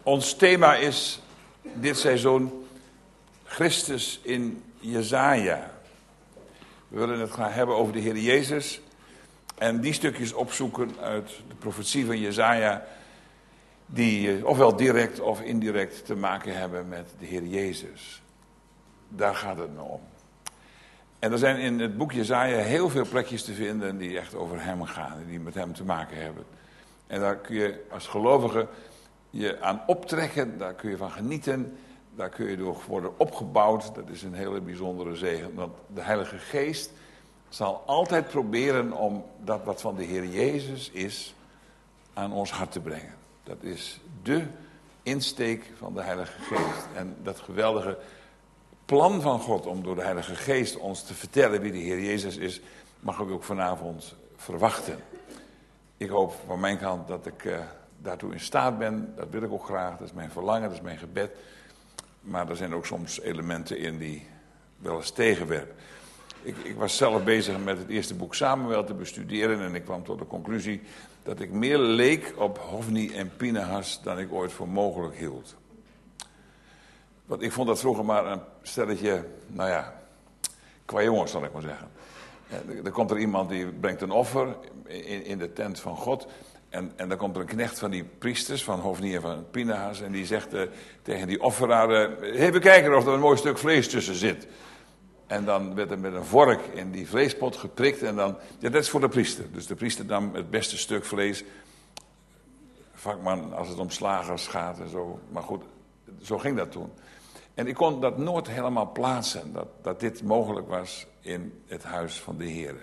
Ons thema is dit seizoen Christus in Jesaja. We willen het gaan hebben over de Heer Jezus en die stukjes opzoeken uit de profetie van Jesaja die ofwel direct of indirect te maken hebben met de Heer Jezus. Daar gaat het nou om. En er zijn in het boek Jesaja heel veel plekjes te vinden die echt over hem gaan, die met hem te maken hebben. En daar kun je als gelovige je aan optrekken, daar kun je van genieten, daar kun je door worden opgebouwd. Dat is een hele bijzondere zegen, want de Heilige Geest zal altijd proberen om dat wat van de Heer Jezus is aan ons hart te brengen. Dat is de insteek van de Heilige Geest. En dat geweldige plan van God om door de Heilige Geest ons te vertellen wie de Heer Jezus is, mag ik ook vanavond verwachten. Ik hoop van mijn kant dat ik daartoe in staat ben. Dat wil ik ook graag. Dat is mijn verlangen, dat is mijn gebed. Maar er zijn ook soms elementen in die wel eens tegenwerpen. Ik was zelf bezig met het eerste boek Samuel te bestuderen en ik kwam tot de conclusie dat ik meer leek op Hofni en Pinehas dan ik ooit voor mogelijk hield. Want ik vond dat vroeger maar een stelletje, qua jongens zal ik maar zeggen. Er komt er iemand die brengt een offer in de tent van God. En dan komt er een knecht van die priesters, van Hofni en van Pinehas. En die zegt tegen die offeraar, even kijken of er een mooi stuk vlees tussen zit. En dan werd er met een vork in die vleespot geprikt. En dan, dat is voor de priester. Dus de priester nam het beste stuk vlees. Vakman, als het om slagers gaat en zo. Maar goed, zo ging dat toen. En ik kon dat nooit helemaal plaatsen. Dat dit mogelijk was in het huis van de Heer.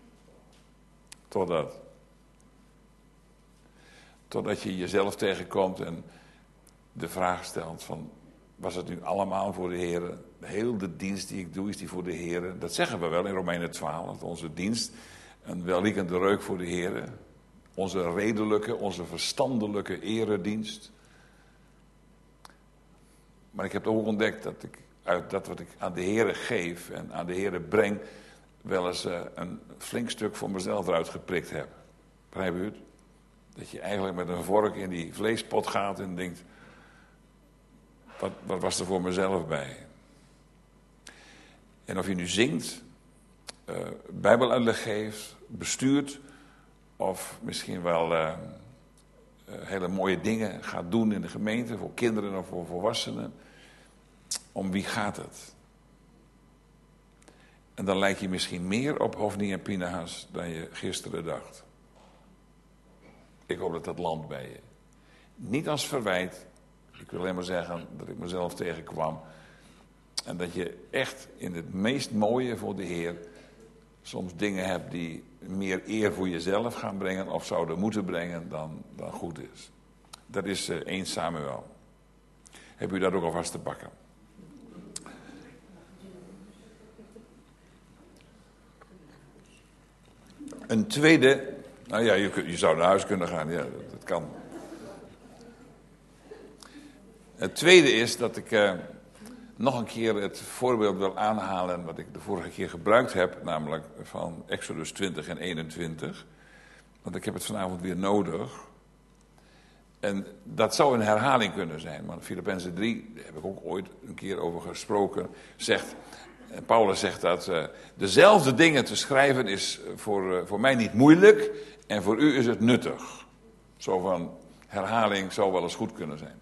Totdat je jezelf tegenkomt en de vraag stelt van, was het nu allemaal voor de Heer? Heel de dienst die ik doe, is die voor de Heer? Dat zeggen we wel in Romeinen 12, dat onze dienst een welriekende reuk voor de Heer. Onze redelijke, onze verstandelijke eredienst. Maar ik heb ook ontdekt dat ik uit dat wat ik aan de Heer geef en aan de Heer breng, wel eens een flink stuk voor mezelf eruit geprikt heb. Begrijp u het? Dat je eigenlijk met een vork in die vleespot gaat en denkt, wat was er voor mezelf bij? En of je nu zingt, bijbeluitleg geeft, bestuurt, of misschien wel hele mooie dingen gaat doen in de gemeente, voor kinderen of voor volwassenen. Om wie gaat het? En dan lijk je misschien meer op Hofni en Pinehas dan je gisteren dacht. Ik hoop dat dat landt bij je. Niet als verwijt. Ik wil alleen maar zeggen dat ik mezelf tegenkwam. En dat je echt in het meest mooie voor de Heer soms dingen hebt die meer eer voor jezelf gaan brengen of zouden moeten brengen dan goed is. Dat is 1 Samuel. Heb u dat ook alvast te pakken? Een tweede, je zou naar huis kunnen gaan, ja, dat kan. Het tweede is dat ik nog een keer het voorbeeld wil aanhalen wat ik de vorige keer gebruikt heb, namelijk van Exodus 20 en 21. Want ik heb het vanavond weer nodig. En dat zou een herhaling kunnen zijn, want Filippenzen 3, daar heb ik ook ooit een keer over gesproken, Paulus zegt dat dezelfde dingen te schrijven is voor mij niet moeilijk en voor u is het nuttig. Zo van herhaling zou wel eens goed kunnen zijn.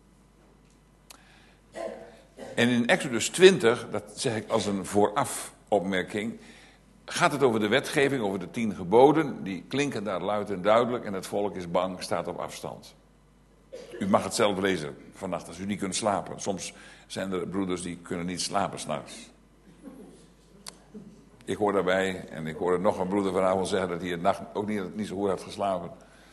En in Exodus 20, dat zeg ik als een vooraf opmerking, gaat het over de wetgeving, over de 10 geboden. Die klinken daar luid en duidelijk en het volk is bang, staat op afstand. U mag het zelf lezen vannacht als u niet kunt slapen. Soms zijn er broeders die kunnen niet slapen 's nachts. Ik hoor daarbij, en ik hoorde nog een broeder vanavond zeggen dat hij het nacht ook niet zo goed had geslapen.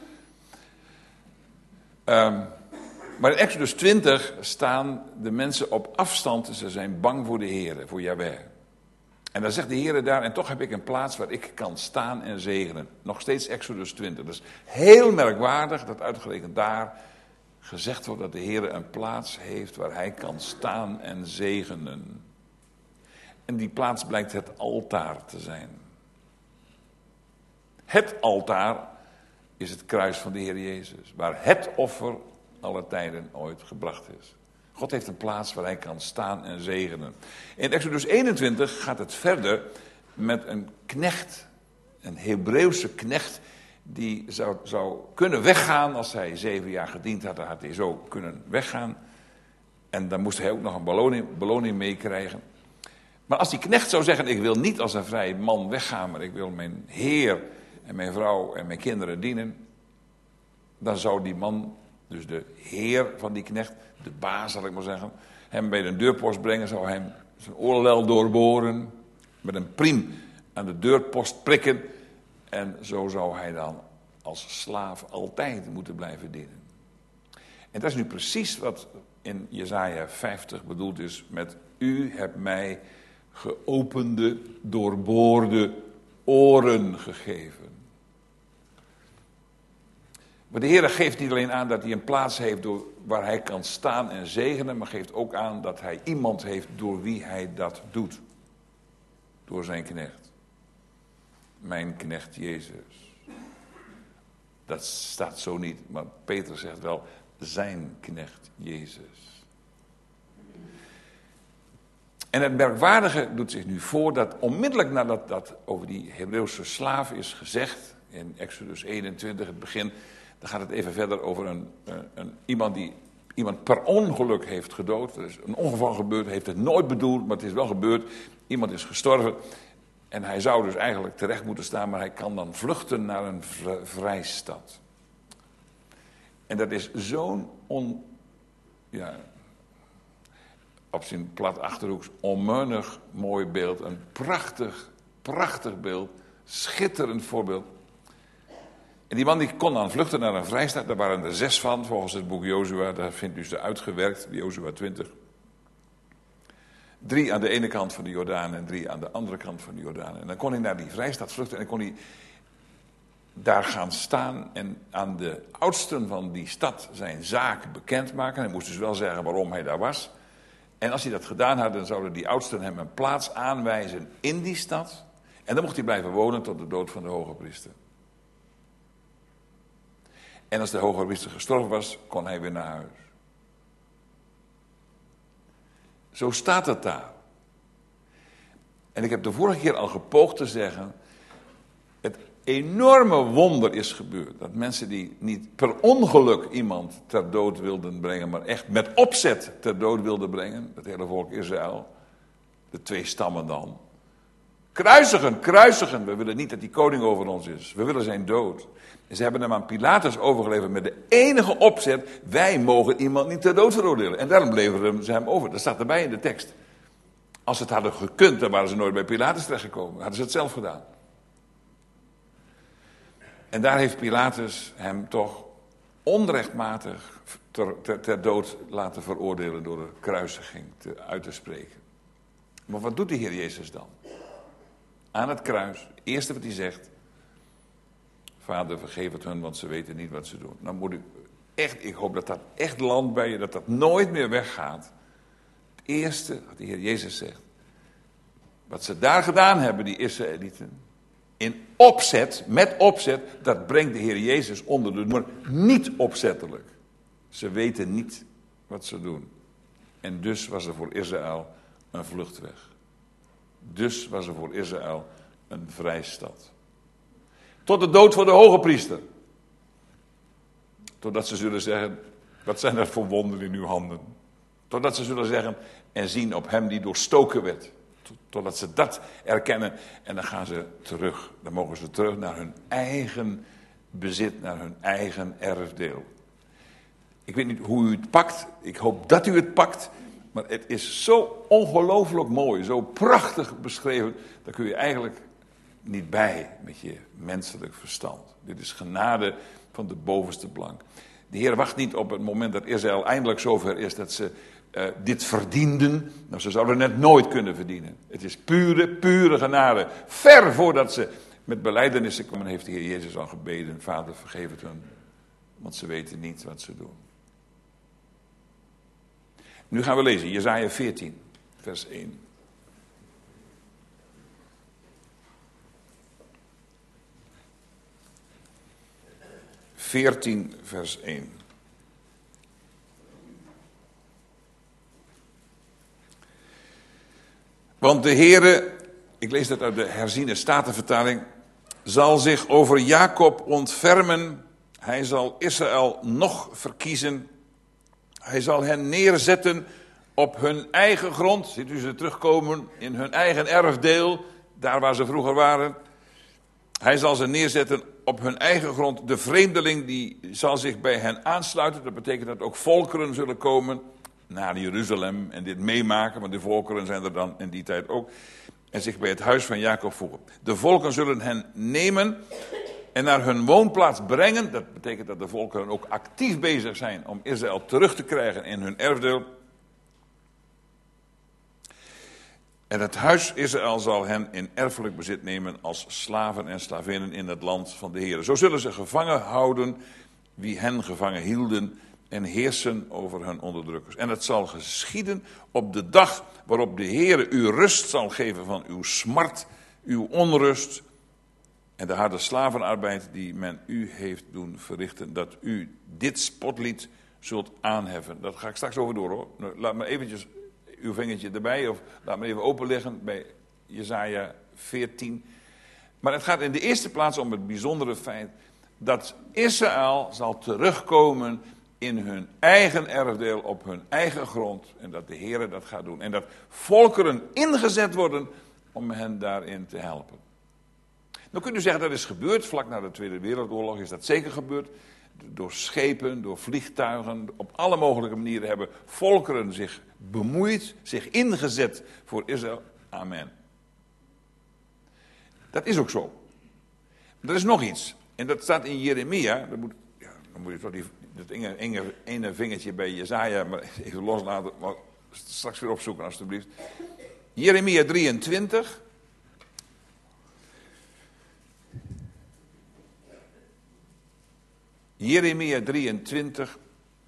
Maar in Exodus 20 staan de mensen op afstand, ze zijn bang voor de Heer, voor Jahweh. En dan zegt de Heer daar, en toch heb ik een plaats waar ik kan staan en zegenen. Nog steeds Exodus 20. Dat is heel merkwaardig dat uitgerekend daar gezegd wordt dat de Heer een plaats heeft waar hij kan staan en zegenen. En die plaats blijkt het altaar te zijn. Het altaar is het kruis van de Heer Jezus. Waar het offer alle tijden ooit gebracht is. God heeft een plaats waar hij kan staan en zegenen. In Exodus 21 gaat het verder met een knecht, een Hebreeuwse knecht, die zou kunnen weggaan als hij 7 jaar gediend had. Dan had hij zo kunnen weggaan. En dan moest hij ook nog een beloning meekrijgen. Maar als die knecht zou zeggen, ik wil niet als een vrij man weggaan, maar ik wil mijn heer en mijn vrouw en mijn kinderen dienen, dan zou die man, dus de heer van die knecht, de baas zal ik maar zeggen, hem bij de deurpost brengen, zou hem zijn oorlel doorboren, met een priem aan de deurpost prikken, en zo zou hij dan als slaaf altijd moeten blijven dienen. En dat is nu precies wat in Jesaja 50 bedoeld is met: u hebt mij geopende, doorboorde oren gegeven. Maar de Heer geeft niet alleen aan dat hij een plaats heeft waar hij kan staan en zegenen, maar geeft ook aan dat hij iemand heeft door wie hij dat doet. Door zijn knecht. Mijn knecht Jezus. Dat staat zo niet, maar Petrus zegt wel zijn knecht Jezus. En het merkwaardige doet zich nu voor dat onmiddellijk nadat dat over die Hebreeuwse slaaf is gezegd, in Exodus 21, het begin, dan gaat het even verder over iemand die iemand per ongeluk heeft gedood. Er is een ongeval gebeurd, heeft het nooit bedoeld, maar het is wel gebeurd. Iemand is gestorven en hij zou dus eigenlijk terecht moeten staan, maar hij kan dan vluchten naar een vrijstad. En dat is zo'n op zijn plat Achterhoeks onmeunig mooi beeld. Een prachtig beeld. Schitterend voorbeeld. En die man die kon dan vluchten naar een vrijstad. Daar waren er 6 van, volgens het boek Jozua. Daar vindt u ze uitgewerkt, Jozua 20. 3 aan de ene kant van de Jordaan en 3 aan de andere kant van de Jordaan. En dan kon hij naar die vrijstad vluchten en dan kon hij daar gaan staan en aan de oudsten van die stad zijn zaak bekendmaken. Hij moest dus wel zeggen waarom hij daar was. En als hij dat gedaan had, dan zouden die oudsten hem een plaats aanwijzen in die stad. En dan mocht hij blijven wonen tot de dood van de hogepriester. En als de hogepriester gestorven was, kon hij weer naar huis. Zo staat het daar. En ik heb de vorige keer al gepoogd te zeggen, het enorme wonder is gebeurd. Dat mensen die niet per ongeluk iemand ter dood wilden brengen, maar echt met opzet ter dood wilden brengen. Het hele volk Israël. De 2 stammen dan. Kruisigen, kruisigen. We willen niet dat die koning over ons is. We willen zijn dood. En ze hebben hem aan Pilatus overgeleverd met de enige opzet: wij mogen iemand niet ter dood veroordelen. En daarom leverden ze hem over. Dat staat erbij in de tekst. Als ze het hadden gekund, dan waren ze nooit bij Pilatus terechtgekomen. Hadden ze het zelf gedaan. En daar heeft Pilatus hem toch onrechtmatig ter dood laten veroordelen door de kruisiging uit te spreken. Maar wat doet de Heer Jezus dan? Aan het kruis, het eerste wat hij zegt: Vader, vergeef het hun, want ze weten niet wat ze doen. Nou moet ik hoop dat dat echt landt bij je, dat dat nooit meer weggaat. Het eerste wat de Heer Jezus zegt, wat ze daar gedaan hebben, die Israëlieten, in opzet, met opzet, dat brengt de Heer Jezus onder de noemer niet opzettelijk. Ze weten niet wat ze doen. En dus was er voor Israël een vluchtweg. Dus was er voor Israël een vrijstad. Tot de dood van de hogepriester. Totdat ze zullen zeggen, wat zijn er voor wonderen in uw handen? Totdat ze zullen zeggen en zien op hem die doorstoken werd. Totdat ze dat erkennen en dan gaan ze terug. Dan mogen ze terug naar hun eigen bezit, naar hun eigen erfdeel. Ik weet niet hoe u het pakt. Ik hoop dat u het pakt. Maar het is zo ongelooflijk mooi, zo prachtig beschreven. Daar kun je eigenlijk niet bij met je menselijk verstand. Dit is genade van de bovenste plank. De Heer wacht niet op het moment dat Israël eindelijk zover is dat ze dit verdienden. Nou, ze zouden het nooit kunnen verdienen. Het is pure genade. Ver voordat ze met belijdenissen komen, heeft de Heer Jezus al gebeden: Vader, vergeef het hun, want ze weten niet wat ze doen. Nu gaan we lezen, Jesaja 14, vers 1. (14) vers 1. Want de Heere, ik lees dat uit de herziene Statenvertaling, zal zich over Jacob ontfermen. Hij zal Israël nog verkiezen. Hij zal hen neerzetten op hun eigen grond. Ziet u ze terugkomen in hun eigen erfdeel, daar waar ze vroeger waren. Hij zal ze neerzetten op hun eigen grond. De vreemdeling die zal zich bij hen aansluiten. Dat betekent dat ook volkeren zullen komen naar Jeruzalem en dit meemaken. Want de volkeren zijn er dan in die tijd ook. En zich bij het huis van Jacob voegen. De volken zullen hen nemen en naar hun woonplaats brengen. Dat betekent dat de volkeren ook actief bezig zijn om Israël terug te krijgen in hun erfdeel. En het huis Israël zal hen in erfelijk bezit nemen als slaven en slavinnen in het land van de Heer. Zo zullen ze gevangen houden wie hen gevangen hielden en heersen over hun onderdrukkers. En het zal geschieden op de dag waarop de Heer u rust zal geven van uw smart, uw onrust en de harde slavenarbeid die men u heeft doen verrichten, dat u dit spotlied zult aanheffen. Dat ga ik straks over door hoor. Laat me eventjes uw vingertje erbij, of laat me even openleggen bij Jesaja 14. Maar het gaat in de eerste plaats om het bijzondere feit dat Israël zal terugkomen in hun eigen erfdeel, op hun eigen grond. En dat de Heer dat gaat doen. En dat volkeren ingezet worden om hen daarin te helpen. Dan kunt u zeggen dat is gebeurd, vlak na de Tweede Wereldoorlog is dat zeker gebeurd. Door schepen, door vliegtuigen, op alle mogelijke manieren hebben volkeren zich bemoeid, zich ingezet voor Israël. Amen. Dat is ook zo. Maar er is nog iets. En dat staat in Jeremia. Dan moet je toch dat ene vingertje bij Jesaja maar even loslaten. Maar straks weer opzoeken alstublieft. Jeremia 23. Jeremia 23.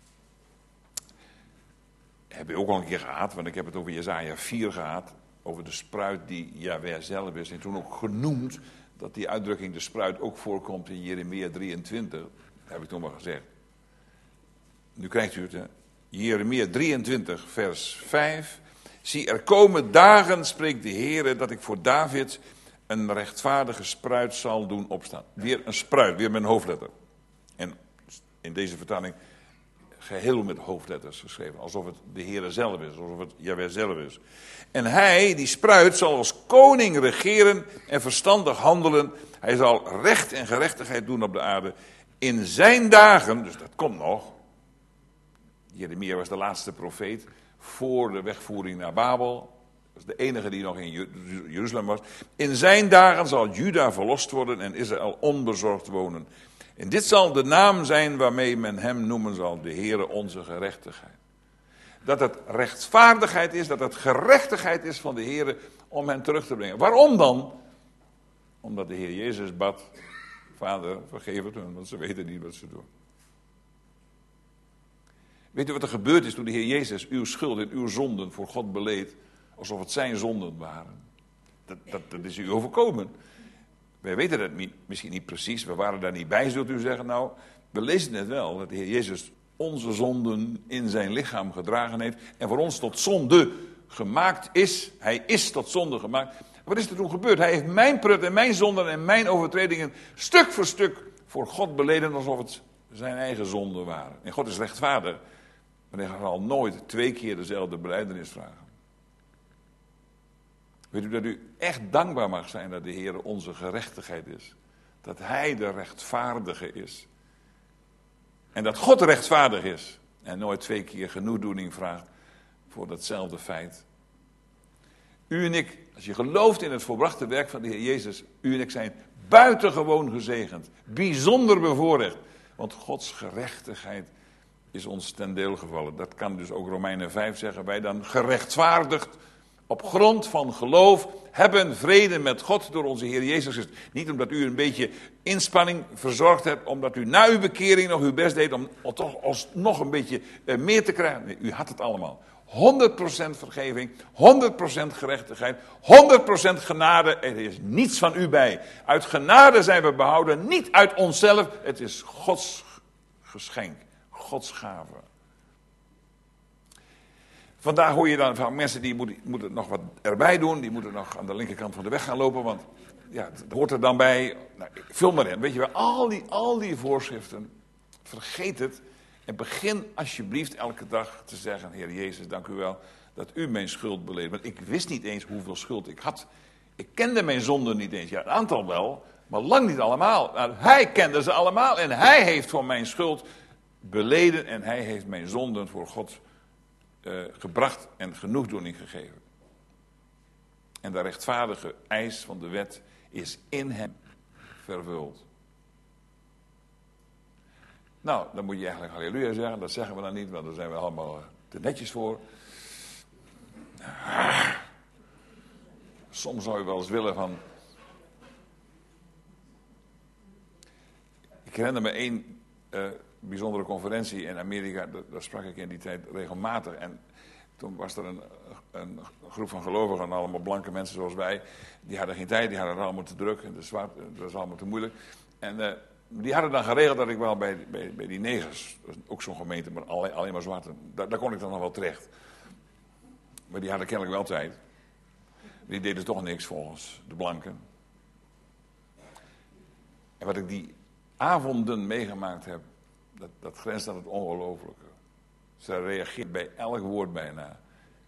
Heb je ook al een keer gehad, want ik heb het over Jesaja 4 gehad. Over de spruit die Jahweh zelf is. En toen ook genoemd dat die uitdrukking de spruit ook voorkomt in Jeremia 23. Dat heb ik toen maar gezegd. Nu krijgt u het, hè. Jeremia 23 vers 5. Zie, er komen dagen, spreekt de Heere, dat ik voor David een rechtvaardige spruit zal doen opstaan. Weer een spruit, weer met een hoofdletter. En in deze vertaling geheel met hoofdletters geschreven. Alsof het de Heere zelf is, alsof het Jahweh zelf is. En hij, die spruit, zal als koning regeren en verstandig handelen. Hij zal recht en gerechtigheid doen op de aarde. In zijn dagen, dus dat komt nog. Jeremia was de laatste profeet voor de wegvoering naar Babel. Dat was de enige die nog in Jeruzalem was. In zijn dagen zal Juda verlost worden en Israël onbezorgd wonen. En dit zal de naam zijn waarmee men hem noemen zal, de Heere onze gerechtigheid. Dat het rechtvaardigheid is, dat het gerechtigheid is van de Heere om hen terug te brengen. Waarom dan? Omdat de Heer Jezus bad, Vader, vergeef het hun, want ze weten niet wat ze doen. Weet u wat er gebeurd is toen de Heer Jezus uw schuld en uw zonden voor God beleed, alsof het zijn zonden waren? Dat is u overkomen. Wij weten dat misschien niet precies, we waren daar niet bij, zult u zeggen. Nou, we lezen het wel, dat de Heer Jezus onze zonden in zijn lichaam gedragen heeft en voor ons tot zonde gemaakt is. Hij is tot zonde gemaakt. Wat is er toen gebeurd? Hij heeft mijn prut en mijn zonden en mijn overtredingen stuk voor stuk voor God beleden alsof het zijn eigen zonden waren. En God is rechtvaardig, maar hij zal nooit 2 keer dezelfde belijdenis vragen. Weet u dat u echt dankbaar mag zijn dat de Heer onze gerechtigheid is. Dat hij de rechtvaardige is. En dat God rechtvaardig is. En nooit 2 keer genoegdoening vraagt voor datzelfde feit. U en ik, als je gelooft in het volbrachte werk van de Heer Jezus. U en ik zijn buitengewoon gezegend. Bijzonder bevoorrecht. Want Gods gerechtigheid is ons ten deel gevallen. Dat kan dus ook Romeinen 5 zeggen. Wij dan gerechtvaardigd op grond van geloof hebben vrede met God door onze Heer Jezus Christus. Niet omdat u een beetje inspanning verzorgd hebt, omdat u na uw bekering nog uw best deed om toch alsnog een beetje meer te krijgen. Nee, u had het allemaal. 100% vergeving, 100% gerechtigheid, 100% genade. Er is niets van u bij. Uit genade zijn we behouden, niet uit onszelf. Het is Gods geschenk, Gods gave. Vandaag hoor je dan van mensen die moeten nog wat erbij doen. Die moeten nog aan de linkerkant van de weg gaan lopen. Want ja, dat hoort er dan bij. Nou, vul maar in. Weet je wel, al die voorschriften. Vergeet het. En begin alsjeblieft elke dag te zeggen: Heer Jezus, dank u wel dat u mijn schuld beleed. Want ik wist niet eens hoeveel schuld ik had. Ik kende mijn zonden niet eens. Ja, een aantal wel, maar lang niet allemaal. Nou, hij kende ze allemaal en hij heeft voor mijn schuld beleden. En hij heeft mijn zonden voor God gebracht en genoegdoening gegeven. En de rechtvaardige eis van de wet is in hem vervuld. Nou, dan moet je eigenlijk halleluja zeggen. Dat zeggen we dan niet, want daar zijn we allemaal te netjes voor. Soms zou je wel eens willen van... Ik herinner me één bijzondere conferentie in Amerika. Daar sprak ik in die tijd regelmatig. En toen was er een groep van gelovigen, allemaal blanke mensen zoals wij. Die hadden geen tijd, die hadden het allemaal te druk. En dat was allemaal te moeilijk. En die hadden dan geregeld dat ik wel bij die negers, dat is ook zo'n gemeente, maar alleen maar zwarte. Daar kon ik dan nog wel terecht. Maar die hadden kennelijk wel tijd. Die deden toch niks volgens de blanken. En wat ik die avonden meegemaakt heb, dat grenst aan het ongelooflijke. Ze reageert bij elk woord bijna.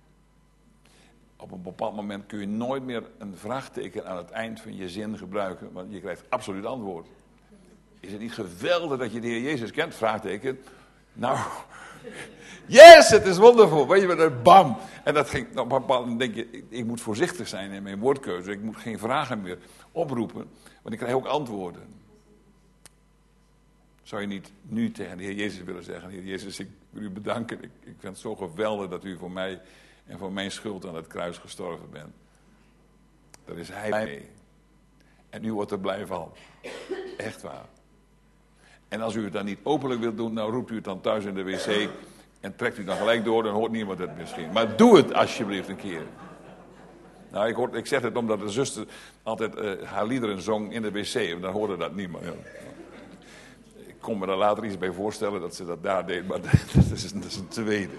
Op een bepaald moment kun je nooit meer een vraagteken aan het eind van je zin gebruiken, want je krijgt absoluut antwoord. Is het niet geweldig dat je de Heer Jezus kent? Vraagteken. Nou, yes, het is wondervol. Weet je wat, bam. En dat ging, op een bepaald moment denk je, ik moet voorzichtig zijn in mijn woordkeuze. Ik moet geen vragen meer oproepen, want ik krijg ook antwoorden. Zou je niet nu tegen de Heer Jezus willen zeggen: Heer Jezus, ik wil u bedanken. Ik vind het zo geweldig dat u voor mij en voor mijn schuld aan het kruis gestorven bent. Daar is Hij mee. En u wordt er blij van. Echt waar. En als u het dan niet openlijk wilt doen, nou roept u het dan thuis in de wc en trekt u dan gelijk door, dan hoort niemand het misschien. Maar doe het alsjeblieft een keer. Nou, ik zeg het omdat de zuster altijd haar liederen zong in de wc, en dan hoorde dat niemand. Ja. Ik kon me daar later iets bij voorstellen dat ze dat daar deed, maar dat is een tweede.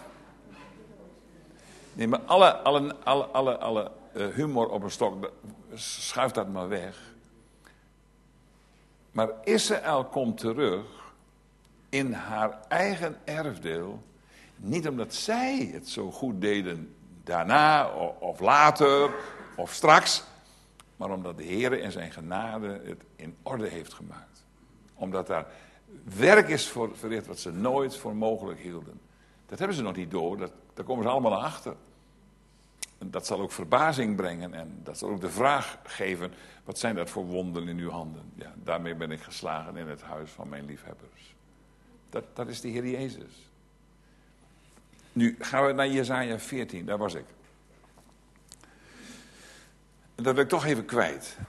Nee, maar alle humor op een stok, schuif dat maar weg. Maar Israël komt terug in haar eigen erfdeel, niet omdat zij het zo goed deden daarna of later of straks, maar omdat de Heer in zijn genade het in orde heeft gemaakt. Omdat daar werk is verricht wat ze nooit voor mogelijk hielden. Dat hebben ze nog niet door, daar komen ze allemaal naar achter. En dat zal ook verbazing brengen en dat zal ook de vraag geven: wat zijn dat voor wonderen in uw handen? Ja, daarmee ben ik geslagen in het huis van mijn liefhebbers. Dat is de Heer Jezus. Nu gaan we naar Jesaja 14, daar was ik. En dat wil ik toch even kwijt.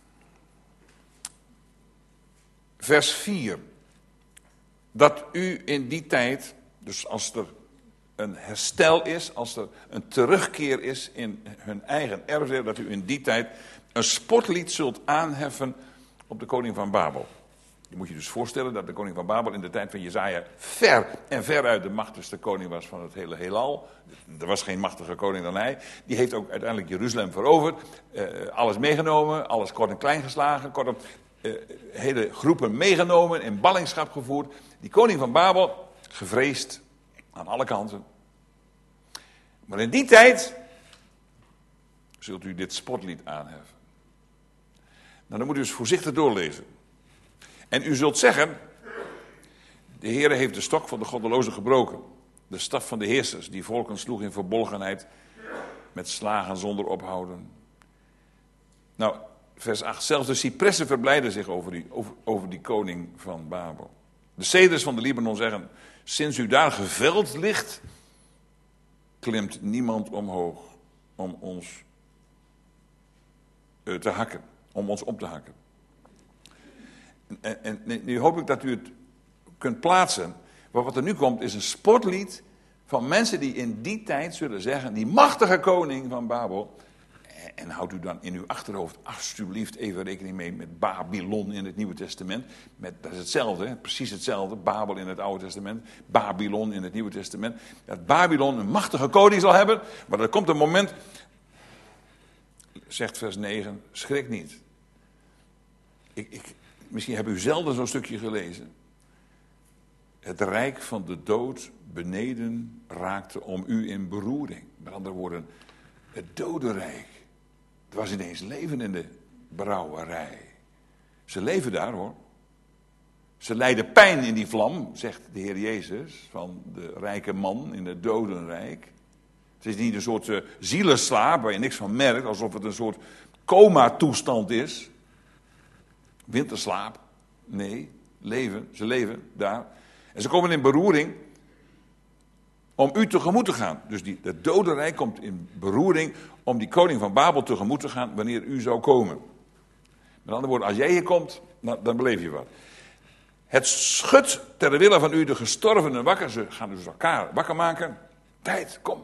Vers 4. Dat u in die tijd, dus als er een herstel is, als er een terugkeer is in hun eigen erfdeel, dat u in die tijd een sportlied zult aanheffen op de koning van Babel. Je moet je dus voorstellen dat de koning van Babel in de tijd van Jesaja ver en veruit de machtigste koning was van het hele heelal. Er was geen machtiger koning dan hij. Die heeft ook uiteindelijk Jeruzalem veroverd, alles meegenomen, alles kort en klein geslagen, kortom, hele groepen meegenomen, in ballingschap gevoerd. Die koning van Babel, gevreesd aan alle kanten. Maar in die tijd zult u dit sportlied aanheffen. Nou, dan moet u dus voorzichtig doorlezen. En u zult zeggen: de Heere heeft de stok van de goddelozen gebroken. De staf van de heersers, die volken sloeg in verbolgenheid, met slagen zonder ophouden. Nou, vers 8. Zelfs de cipressen verblijden zich over die koning van Babel. De ceders van de Libanon zeggen: sinds u daar geveld ligt, klimt niemand omhoog om ons te hakken, om ons op te hakken. En nu hoop ik dat u het kunt plaatsen. Maar wat er nu komt is een sportlied van mensen die in die tijd zullen zeggen: die machtige koning van Babel, En houdt u dan in uw achterhoofd alsjeblieft even rekening mee met Babylon in het Nieuwe Testament. Dat is hetzelfde, hè? Precies hetzelfde. Babel in het Oude Testament, Babylon in het Nieuwe Testament. Dat Babylon een machtige koning zal hebben, maar er komt een moment, zegt vers 9, schrik niet. Misschien hebben u zelden zo'n stukje gelezen. Het rijk van de dood beneden raakte om u in beroering. Met andere woorden, het dodenrijk. Het was ineens leven in de brouwerij. Ze leven daar, hoor. Ze lijden pijn in die vlam, zegt de Heer Jezus, van de rijke man in het dodenrijk. Het is niet een soort zielenslaap waar je niks van merkt, alsof het een soort coma-toestand is. Winterslaap. Nee, leven. Ze leven daar. En ze komen in beroering om u tegemoet te gaan. Dus het dodenrijk komt in beroering om die koning van Babel tegemoet te gaan wanneer u zou komen. Met andere woorden, als jij hier komt, dan beleef je wat. Het schudt ter wille van u de gestorvenen wakker. Ze gaan dus elkaar wakker maken. Tijd, kom.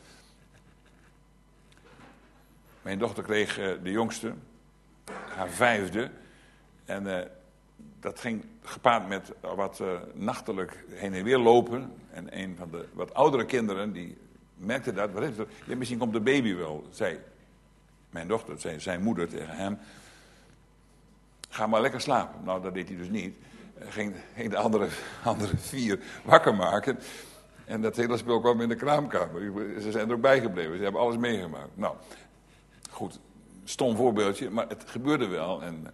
Mijn dochter kreeg de jongste, haar 5e. En dat ging gepaard met wat nachtelijk heen en weer lopen. En een van de wat oudere kinderen, die merkte dat. Wat is er? Ja, misschien komt de baby wel, zei mijn dochter, zei zijn moeder tegen hem. Ga maar lekker slapen. Nou, dat deed hij dus niet. Ging de andere 4 wakker maken. En dat hele spul kwam in de kraamkamer. Ze zijn er ook bijgebleven. Ze hebben alles meegemaakt. Nou, goed. Stom voorbeeldje, maar het gebeurde wel. En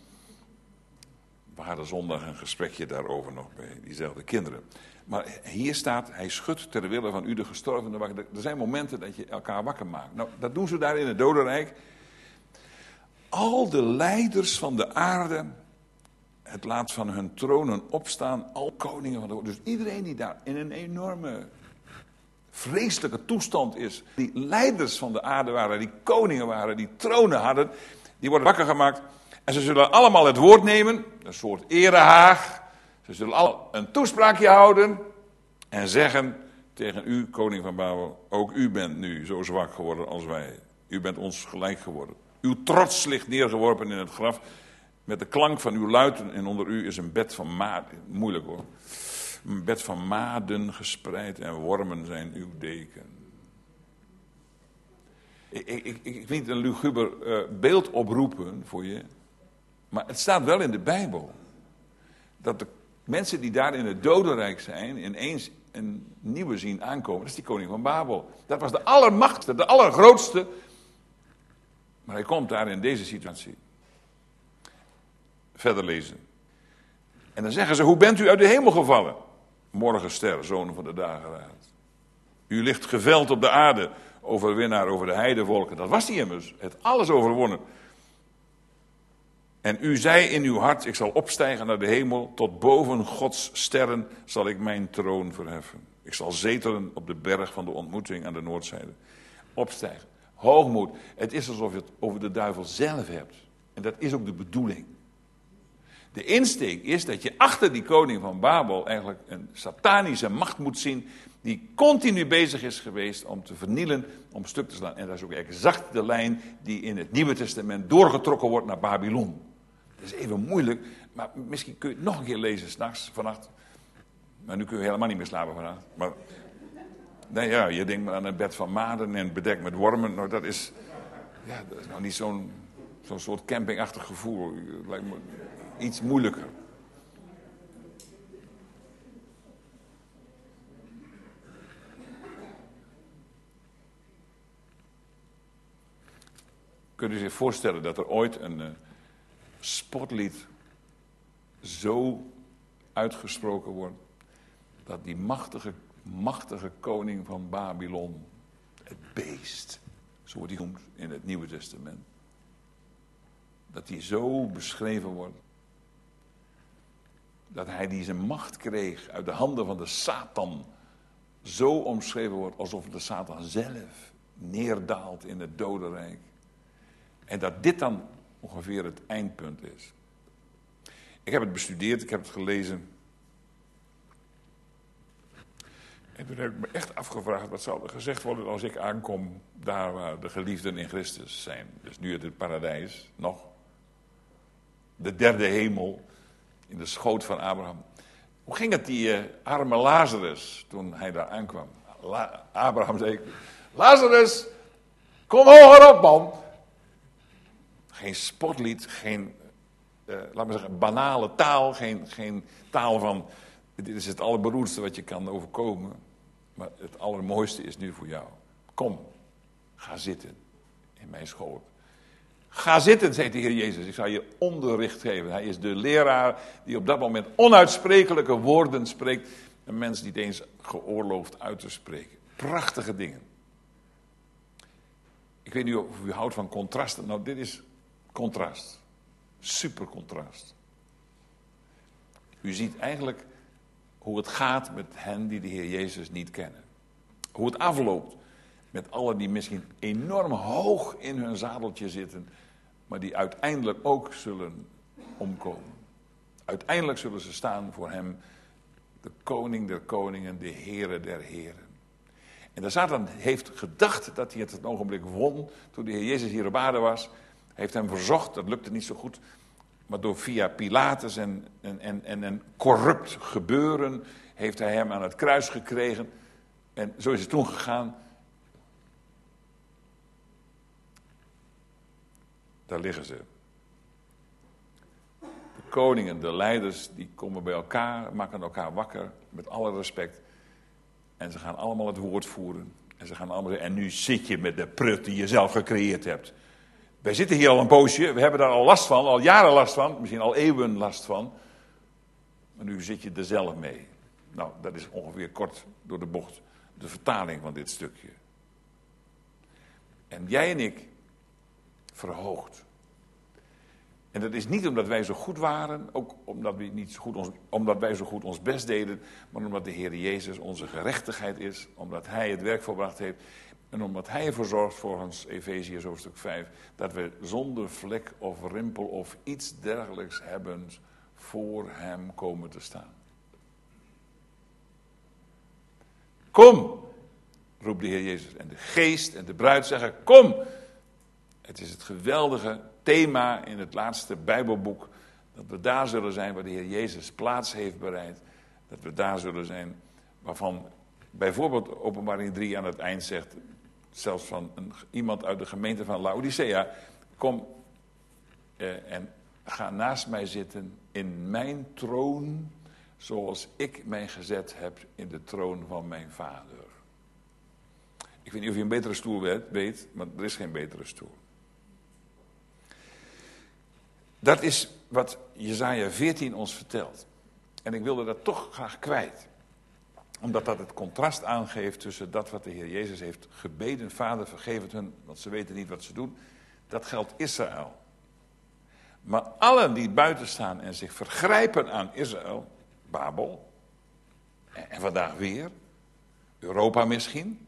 we hadden zondag een gesprekje daarover nog bij diezelfde kinderen. Maar hier staat, hij schudt ter wille van u de gestorvenen wakker. Er zijn momenten dat je elkaar wakker maakt. Nou, dat doen ze daar in het dodenrijk. Al de leiders van de aarde, het laat van hun tronen opstaan, al koningen van de wereld. Dus iedereen die daar in een enorme, vreselijke toestand is. Die leiders van de aarde waren, die koningen waren, die tronen hadden. Die worden wakker gemaakt. En ze zullen allemaal het woord nemen, een soort erehaag. Ze zullen allemaal een toespraakje houden en zeggen tegen u, koning van Babel, ook u bent nu zo zwak geworden als wij. U bent ons gelijk geworden. Uw trots ligt neergeworpen in het graf. Met de klank van uw luiden en onder u is een bed van maden. Moeilijk hoor. Een bed van maden gespreid en wormen zijn uw deken. Ik wil niet een luguber beeld oproepen voor je. Maar het staat wel in de Bijbel. Dat de mensen die daar in het dodenrijk zijn, ineens een nieuwe zien aankomen. Dat is die koning van Babel. Dat was de allermachtigste, de allergrootste. Maar hij komt daar in deze situatie. Verder lezen. En dan zeggen ze, hoe bent u uit de hemel gevallen? Morgenster, zoon van de dageraad. U ligt geveld op de aarde, overwinnaar over de heidevolken. Dat was hij immers, het alles overwonnen. En u zei in uw hart, ik zal opstijgen naar de hemel, tot boven Gods sterren zal ik mijn troon verheffen. Ik zal zetelen op de berg van de ontmoeting aan de noordzijde. Opstijgen, hoogmoed. Het is alsof je het over de duivel zelf hebt. En dat is ook de bedoeling. De insteek is dat je achter die koning van Babel eigenlijk een satanische macht moet zien, die continu bezig is geweest om te vernielen, om stuk te slaan. En dat is ook exact de lijn die in het Nieuwe Testament doorgetrokken wordt naar Babylon. Dat is even moeilijk, maar misschien kun je het nog een keer lezen 's nachts, vannacht. Maar nu kun je helemaal niet meer slapen vannacht. Maar nee, ja, je denkt maar aan een bed van maden en bedekt met wormen. Nou, dat is nou niet zo'n soort campingachtig gevoel. Het lijkt me iets moeilijker. Kunt u zich voorstellen dat er ooit een spotlied zo uitgesproken wordt, dat die machtige koning van Babylon, het beest, zo wordt hij genoemd in het Nieuwe Testament, dat hij zo beschreven wordt, dat hij die zijn macht kreeg uit de handen van de Satan, zo omschreven wordt alsof de Satan zelf neerdaalt in het dodenrijk. En dat dit dan ongeveer het eindpunt is. Ik heb het bestudeerd, ik heb het gelezen. En toen heb ik me echt afgevraagd, wat zal er gezegd worden als ik aankom daar waar de geliefden in Christus zijn. Dus nu het paradijs, nog. De derde hemel, in de schoot van Abraham. Hoe ging het die arme Lazarus toen hij daar aankwam? Abraham zei, Lazarus, kom hoger op, man. Geen spotlied, geen, laat maar zeggen, banale taal. Geen taal van, dit is het allerberoerdste wat je kan overkomen. Maar het allermooiste is nu voor jou. Kom, ga zitten in mijn schoot. Ga zitten, zei de Heer Jezus. Ik zal je onderricht geven. Hij is de leraar die op dat moment onuitsprekelijke woorden spreekt. Een mens niet eens geoorloofd uit te spreken. Prachtige dingen. Ik weet niet of u houdt van contrasten. Nou, dit is contrast. Super contrast. U ziet eigenlijk hoe het gaat met hen die de Heer Jezus niet kennen. Hoe het afloopt met allen die misschien enorm hoog in hun zadeltje zitten, maar die uiteindelijk ook zullen omkomen. Uiteindelijk zullen ze staan voor hem, de koning der koningen, de Heere der heren. En de Satan heeft gedacht dat hij het een ogenblik won toen de Heer Jezus hier op aarde was. Hij heeft hem verzocht, dat lukte niet zo goed. Maar door via Pilatus en een corrupt gebeuren heeft hij hem aan het kruis gekregen. En zo is het toen gegaan. Daar liggen ze. De koningen, de leiders, die komen bij elkaar, maken elkaar wakker, met alle respect. En ze gaan allemaal het woord voeren. En ze gaan allemaal zeggen, en nu zit je met de prut die je zelf gecreëerd hebt. Wij zitten hier al een poosje, we hebben daar al last van, al jaren last van, misschien al eeuwen last van. Maar nu zit je er zelf mee. Nou, dat is ongeveer kort door de bocht de vertaling van dit stukje. En jij en ik verhoogd. En dat is niet omdat wij zo goed waren, ook omdat wij zo goed ons best deden, maar omdat de Heer Jezus onze gerechtigheid is, omdat Hij het werk volbracht heeft en omdat Hij ervoor zorgt, volgens Efeziërs hoofdstuk 5, dat we zonder vlek of rimpel of iets dergelijks hebben voor Hem komen te staan. Kom, roept de Heer Jezus. En de geest en de bruid zeggen, kom. Het is het geweldige thema in het laatste Bijbelboek. Dat we daar zullen zijn waar de Heer Jezus plaats heeft bereid. Dat we daar zullen zijn waarvan bijvoorbeeld Openbaring 3 aan het eind zegt. Zelfs van iemand uit de gemeente van Laodicea. Kom en ga naast mij zitten in mijn troon. Zoals ik mij gezet heb in de troon van mijn vader. Ik weet niet of je een betere stoel weet, maar er is geen betere stoel. Dat is wat Jesaja 14 ons vertelt. En ik wilde dat toch graag kwijt. Omdat dat het contrast aangeeft tussen dat wat de Heer Jezus heeft gebeden. Vader, vergeef het hun, want ze weten niet wat ze doen. Dat geldt Israël. Maar allen die buiten staan en zich vergrijpen aan Israël, Babel, en vandaag weer, Europa misschien.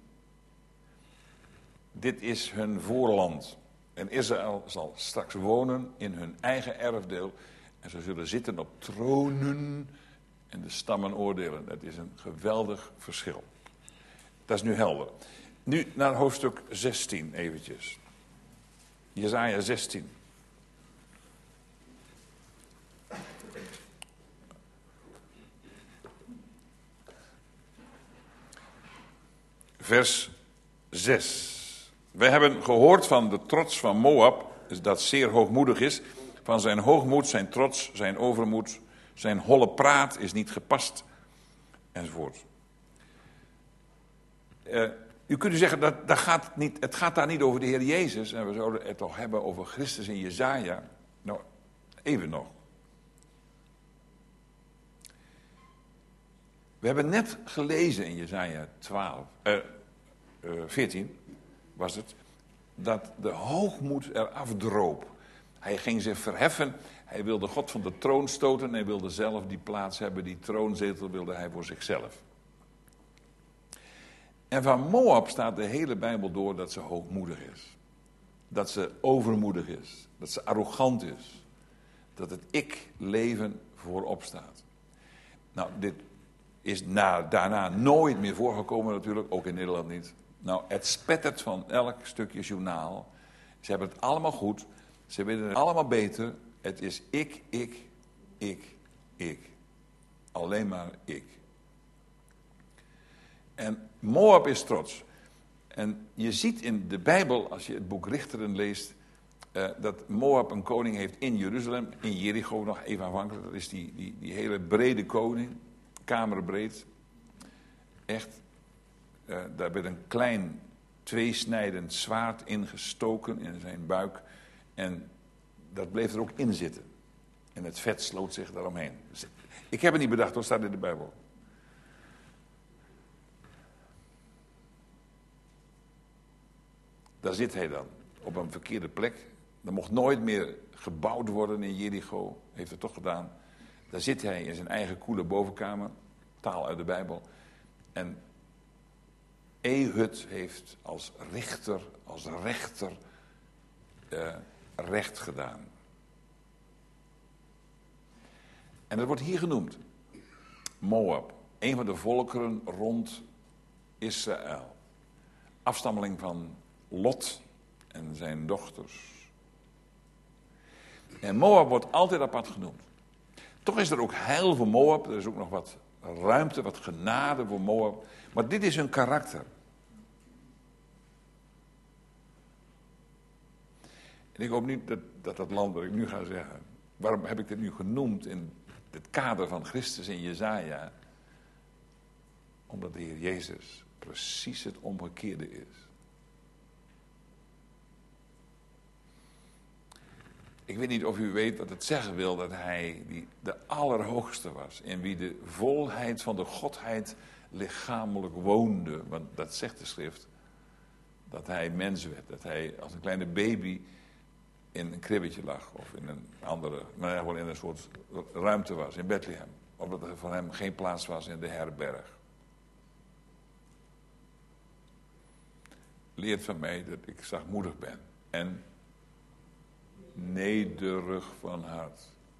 Dit is hun voorland. En Israël zal straks wonen in hun eigen erfdeel. En ze zullen zitten op tronen en de stammen oordelen. Dat is een geweldig verschil. Dat is nu helder. Nu naar hoofdstuk 16 eventjes. Jesaja 16. Vers 6. Wij hebben gehoord van de trots van Moab, dat zeer hoogmoedig is. Van zijn hoogmoed, zijn trots, zijn overmoed, zijn holle praat is niet gepast. Enzovoort. U kunt zeggen, het gaat daar niet over de Heer Jezus. En we zouden het toch hebben over Christus in Jesaja. Nou, even nog. We hebben net gelezen in Jesaja 14... was het, dat de hoogmoed eraf droop. Hij ging zich verheffen, hij wilde God van de troon stoten en hij wilde zelf die plaats hebben, die troonzetel wilde hij voor zichzelf. En van Moab staat de hele Bijbel door dat ze hoogmoedig is. Dat ze overmoedig is, dat ze arrogant is. Dat het ik-leven voorop staat. Nou, dit is daarna nooit meer voorgekomen natuurlijk, ook in Nederland niet. Nou, het spettert van elk stukje journaal. Ze hebben het allemaal goed. Ze willen het allemaal beter. Het is ik. Alleen maar ik. En Moab is trots. En je ziet in de Bijbel, als je het boek Richteren leest, dat Moab een koning heeft in Jeruzalem, in Jericho nog even aanvankelijk. Dat is die hele brede koning, kamerbreed. Echt, daar werd een klein tweesnijdend zwaard ingestoken in zijn buik. En dat bleef er ook in zitten. En het vet sloot zich daaromheen. Ik heb het niet bedacht, dat staat in de Bijbel. Daar zit hij dan, op een verkeerde plek. Er mocht nooit meer gebouwd worden in Jericho, heeft het toch gedaan. Daar zit hij in zijn eigen koele bovenkamer, taal uit de Bijbel. En Ehud heeft als rechter recht gedaan. En dat wordt hier genoemd. Moab, een van de volkeren rond Israël. Afstammeling van Lot en zijn dochters. En Moab wordt altijd apart genoemd. Toch is er ook heil voor Moab. Er is ook nog wat ruimte, wat genade voor Moab. Maar dit is hun karakter. En ik hoop niet dat land wat ik nu ga zeggen. Waarom heb ik dit nu genoemd in het kader van Christus in Jesaja? Omdat de Heer Jezus precies het omgekeerde is. Ik weet niet of u weet wat het zeggen wil dat hij de Allerhoogste was. In wie de volheid van de Godheid lichamelijk woonde. Want dat zegt de schrift. Dat hij mens werd. Dat hij als een kleine baby in een kribbetje lag. Of in een andere, maar eigenlijk wel in een soort ruimte was. In Bethlehem. Omdat er voor hem geen plaats was in de herberg. Leert van mij dat ik zachtmoedig ben. En nederig van hart.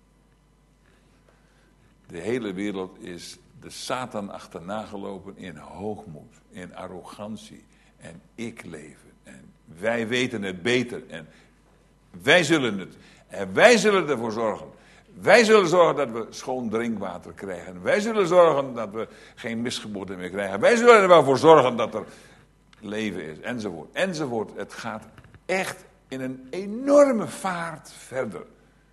De hele wereld is de Satan achterna gelopen in hoogmoed, in arrogantie en ik leven. En wij weten het beter en wij zullen het. En wij zullen ervoor zorgen. Wij zullen zorgen dat we schoon drinkwater krijgen. Wij zullen zorgen dat we geen misgeboorte meer krijgen. Wij zullen er wel voor zorgen dat er leven is, enzovoort. Enzovoort. Het gaat echt in een enorme vaart verder.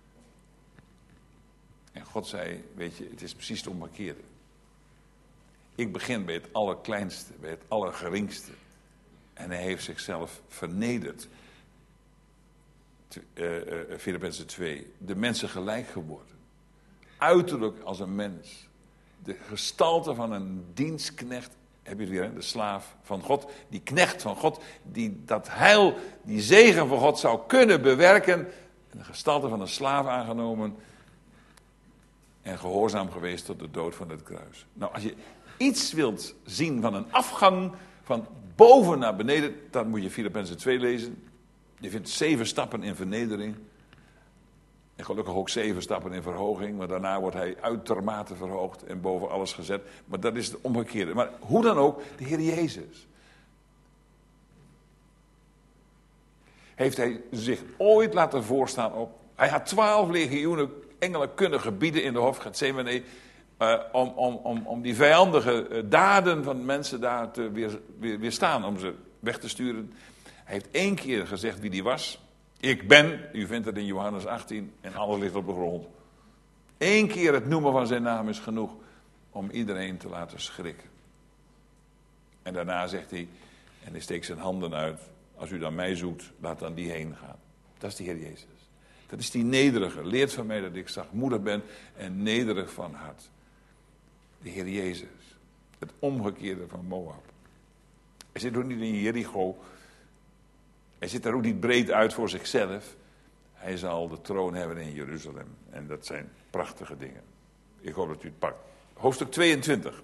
En God zei, weet je, het is precies het omgekeerde. Ik begin bij het allerkleinste, bij het allergeringste. En hij heeft zichzelf vernederd. Filippenzen 2. De mensen gelijk geworden. Uiterlijk als een mens. De gestalte van een dienstknecht. Heb je het weer, de slaaf van God. Die knecht van God. Die dat heil, die zegen van God zou kunnen bewerken. En de gestalte van een slaaf aangenomen. En gehoorzaam geweest tot de dood van het kruis. Nou, als je iets wilt zien van een afgang van boven naar beneden. Dan moet je Filippenzen 2 lezen. Je vindt 7 stappen in vernedering. En gelukkig ook 7 stappen in verhoging. Maar daarna wordt hij uitermate verhoogd en boven alles gezet. Maar dat is het omgekeerde. Maar hoe dan ook, de Heer Jezus. Heeft hij zich ooit laten voorstaan op. Hij had 12 legioenen engelen kunnen gebieden in de hof Getsemane. Om die vijandige daden van mensen daar te weerstaan. Om ze weg te sturen. Hij heeft 1 keer gezegd wie die was. Ik ben, u vindt het in Johannes 18 en alles ligt op de grond. 1 keer het noemen van zijn naam is genoeg om iedereen te laten schrikken. En daarna zegt hij, en hij steekt zijn handen uit. Als u dan mij zoekt, laat dan die heen gaan. Dat is de Heer Jezus. Dat is die nederige. Leert van mij dat ik zachtmoedig ben en nederig van hart. De Heer Jezus. Het omgekeerde van Moab. Hij zit ook niet in Jericho. Hij zit daar ook niet breed uit voor zichzelf. Hij zal de troon hebben in Jeruzalem. En dat zijn prachtige dingen. Ik hoop dat u het pakt. Hoofdstuk 22.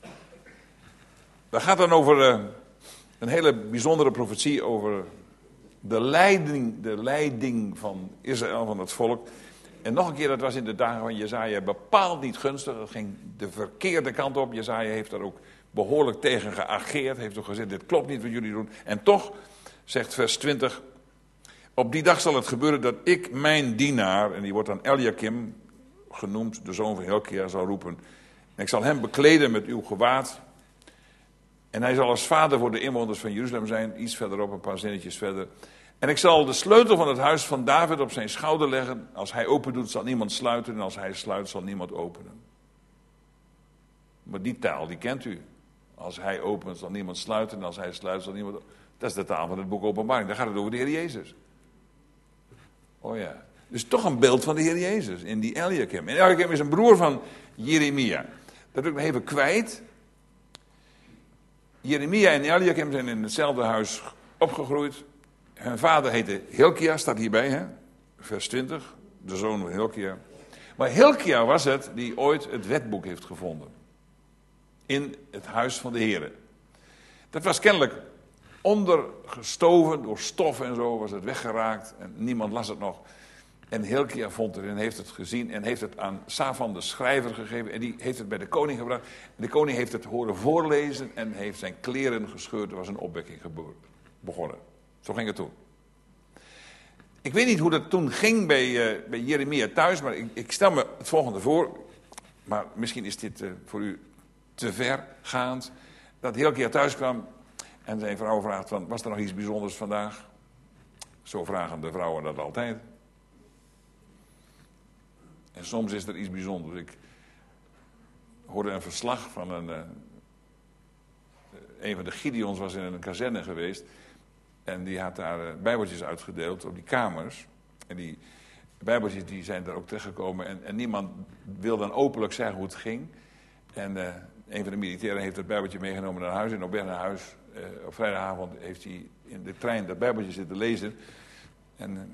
Dat gaat dan over een hele bijzondere profetie over De leiding van Israël, van het volk. En nog een keer, dat was in de dagen van Jesaja bepaald niet gunstig. Dat ging de verkeerde kant op. Jesaja heeft daar ook behoorlijk tegen geageerd. Heeft ook gezegd, dit klopt niet wat jullie doen. En toch, zegt vers 20... Op die dag zal het gebeuren dat ik mijn dienaar, en die wordt dan Eliakim genoemd, de zoon van Hilkia, zal roepen. En ik zal hem bekleden met uw gewaad. En hij zal als vader voor de inwoners van Jeruzalem zijn, iets verderop, een paar zinnetjes verder. En ik zal de sleutel van het huis van David op zijn schouder leggen. Als hij open doet, zal niemand sluiten. En als hij sluit, zal niemand openen. Maar die taal, die kent u. Als hij opent, zal niemand sluiten. En als hij sluit, zal niemand openen. Dat is de taal van het boek Openbaring. Daar gaat het over de Heer Jezus. Oh ja. Dus toch een beeld van de Heer Jezus in die Eliakim. En Eliakim is een broer van Jeremia. Dat doe ik nog even kwijt. Jeremia en Eliakim zijn in hetzelfde huis opgegroeid. Hun vader heette Hilkia, staat hierbij, hè? Vers 20, de zoon van Hilkia. Maar Hilkia was het die ooit het wetboek heeft gevonden. In het huis van de Heer. Dat was kennelijk ondergestoven door stof en zo, was het weggeraakt. En niemand las het nog. En Hilkia vond het en heeft het gezien en heeft het aan Safan de schrijver gegeven. En die heeft het bij de koning gebracht. En de koning heeft het horen voorlezen en heeft zijn kleren gescheurd. Er was een opwekking begonnen. Zo ging het toen. Ik weet niet hoe dat toen ging bij Jeremia thuis, maar ik stel me het volgende voor. Maar misschien is dit voor u te vergaand. Dat Hilkia thuis kwam en zijn vrouw vraagt van, was er nog iets bijzonders vandaag? Zo vragen de vrouwen dat altijd. En soms is er iets bijzonders. Ik hoorde een verslag van een van de Gideons was in een kazerne geweest. En die had daar bijbeltjes uitgedeeld op die kamers. En die bijbeltjes die zijn daar ook terechtgekomen. En niemand wil dan openlijk zeggen hoe het ging. En een van de militairen heeft het bijbeltje meegenomen naar huis. En op weg naar huis, op vrijdagavond, heeft hij in de trein dat bijbeltje zitten lezen. En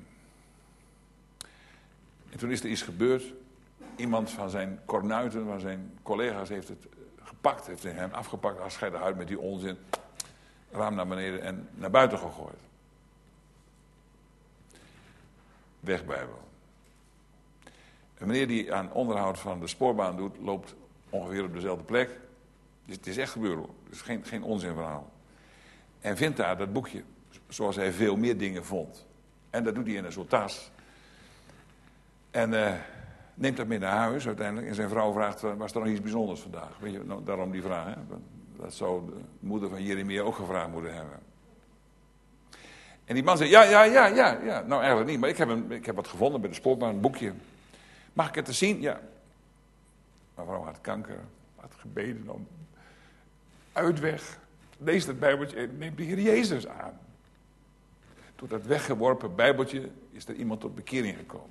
toen is er iets gebeurd. Iemand van zijn kornuiten, van zijn collega's, heeft het gepakt. Heeft hem afgepakt, afscheid eruit met die onzin. Raam naar beneden en naar buiten gegooid. Weg Bijbel. Een meneer die aan onderhoud van de spoorbaan doet, loopt ongeveer op dezelfde plek. Dus het is echt gebeurd hoor. Het is geen onzinverhaal. En vindt daar dat boekje. Zoals hij veel meer dingen vond. En dat doet hij in een soort tas. En neemt dat mee naar huis uiteindelijk. En zijn vrouw vraagt, was er nog iets bijzonders vandaag? Weet je, nou, daarom die vraag. Hè? Dat zou de moeder van Jeremia ook gevraagd moeten hebben. En die man zei, ja. Nou, eigenlijk niet, maar ik heb wat gevonden bij de spoorbaan, een boekje. Mag ik het eens zien? Ja. Mijn vrouw had kanker, had gebeden om uitweg. Leest het bijbeltje en neemt de Heer Jezus aan. Door dat weggeworpen bijbeltje is er iemand tot bekering gekomen.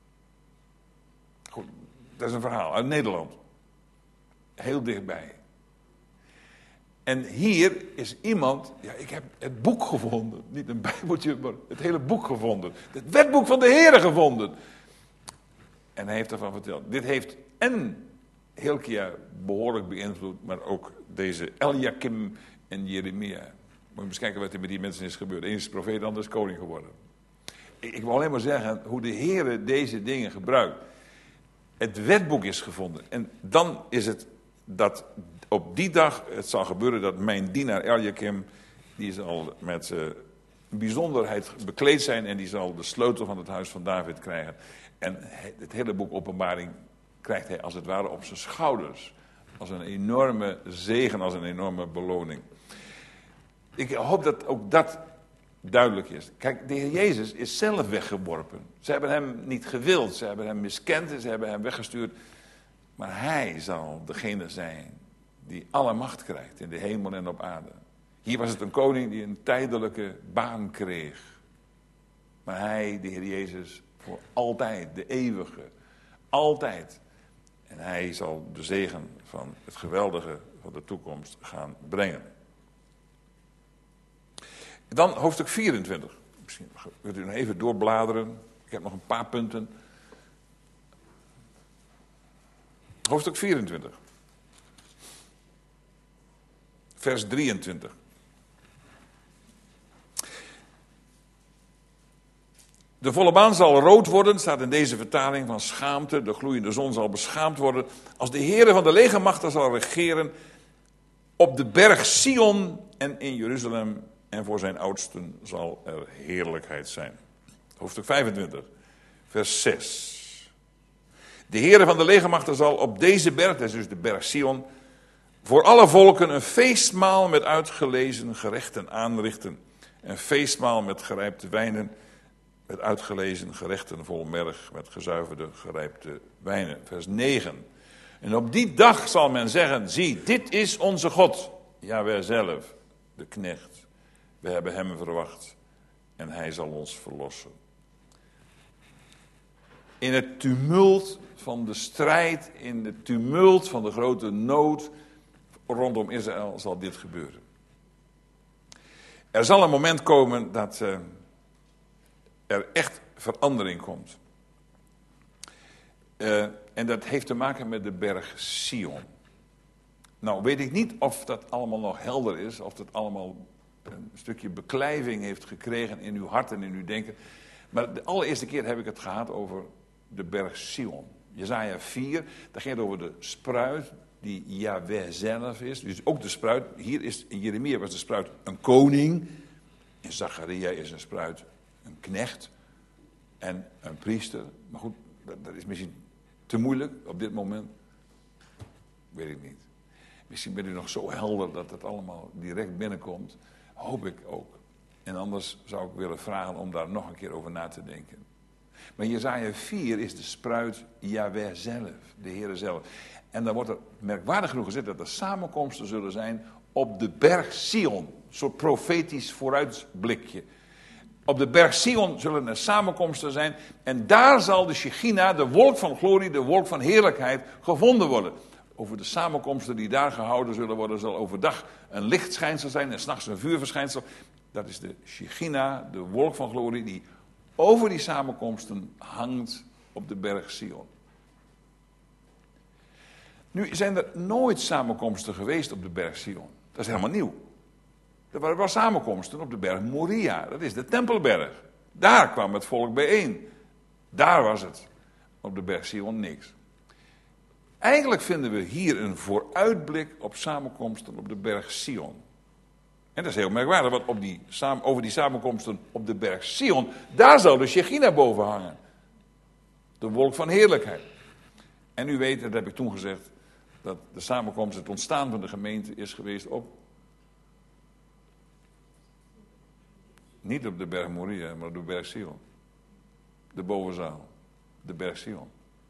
Goed, dat is een verhaal uit Nederland. Heel dichtbij. En hier is iemand, ja, ik heb het boek gevonden. Niet een bijbeltje, maar het hele boek gevonden. Het wetboek van de Heere gevonden. En hij heeft ervan verteld. Dit heeft en Hilkia behoorlijk beïnvloed, maar ook deze Eliakim en Jeremia. Moet je eens kijken wat er met die mensen is gebeurd. Eén is profeet, de ander is koning geworden. Ik wil alleen maar zeggen hoe de Heere deze dingen gebruikt. Het wetboek is gevonden. En dan is het dat op die dag het zal gebeuren dat mijn dienaar Eliakim, die zal met bijzonderheid bekleed zijn en die zal de sleutel van het huis van David krijgen. En het hele boek Openbaring krijgt hij als het ware op zijn schouders. Als een enorme zegen, als een enorme beloning. Ik hoop dat ook dat duidelijk is. Kijk, de Heer Jezus is zelf weggeworpen. Ze hebben hem niet gewild, ze hebben hem miskend, ze hebben hem weggestuurd. Maar hij zal degene zijn die alle macht krijgt in de hemel en op aarde. Hier was het een koning die een tijdelijke baan kreeg. Maar hij, de Heer Jezus, voor altijd, de eeuwige, altijd. En hij zal de zegen van het geweldige van de toekomst gaan brengen. Dan hoofdstuk 24. Misschien wilt u nog even doorbladeren. Ik heb nog een paar punten. Hoofdstuk 24. Vers 23. De volle maan zal rood worden, staat in deze vertaling van schaamte. De gloeiende zon zal beschaamd worden. Als de Heere van de legermachten zal regeren op de berg Sion en in Jeruzalem. En voor zijn oudsten zal er heerlijkheid zijn. Hoofdstuk 25, vers 6. De Heere van de legermachten zal op deze berg, dat is dus de berg Sion, voor alle volken een feestmaal met uitgelezen gerechten aanrichten. Een feestmaal met gerijpte wijnen, met uitgelezen gerechten vol merg, met gezuiverde gerijpte wijnen. Vers 9. En op die dag zal men zeggen, zie, dit is onze God. Ja, wij zelf, de knecht. We hebben hem verwacht en hij zal ons verlossen. In het tumult van de strijd, in het tumult van de grote nood rondom Israël zal dit gebeuren. Er zal een moment komen dat er echt verandering komt. En dat heeft te maken met de berg Sion. Nou weet ik niet of dat allemaal nog helder is, of dat allemaal een stukje beklijving heeft gekregen in uw hart en in uw denken. Maar de allereerste keer heb ik het gehad over de berg Sion. Jesaja 4, daar ging het over de spruit die Yahweh zelf is. Dus ook de spruit, hier is in Jeremia was de spruit een koning. In Zacharia is een spruit een knecht en een priester. Maar goed, dat is misschien te moeilijk op dit moment. Weet ik niet. Misschien bent u nog zo helder dat het allemaal direct binnenkomt. Hoop ik ook. En anders zou ik willen vragen om daar nog een keer over na te denken. Maar Jesaja 4 is de spruit Yahweh zelf, de Heere zelf. En dan wordt er merkwaardig genoeg gezegd dat er samenkomsten zullen zijn op de berg Sion. Een soort profetisch vooruitblikje. Op de berg Sion zullen er samenkomsten zijn. En daar zal de Shechina, de wolk van glorie, de wolk van heerlijkheid, gevonden worden. Over de samenkomsten die daar gehouden zullen worden, zal overdag een lichtschijnsel zijn en 's nachts een vuurverschijnsel. Dat is de Shechina, de wolk van glorie, die over die samenkomsten hangt op de berg Sion. Nu zijn er nooit samenkomsten geweest op de berg Sion. Dat is helemaal nieuw. Er waren wel samenkomsten op de berg Moria, dat is de Tempelberg. Daar kwam het volk bijeen. Daar was het. Op de berg Sion niks. Eigenlijk vinden we hier een vooruitblik op samenkomsten op de berg Sion. En dat is heel merkwaardig, want over die samenkomsten op de berg Sion, daar zal de Shechina boven hangen. De wolk van heerlijkheid. En u weet, dat heb ik toen gezegd, dat de samenkomst, het ontstaan van de gemeente is geweest op... Niet op de berg Moria, maar op de berg Sion. De bovenzaal. De berg Sion.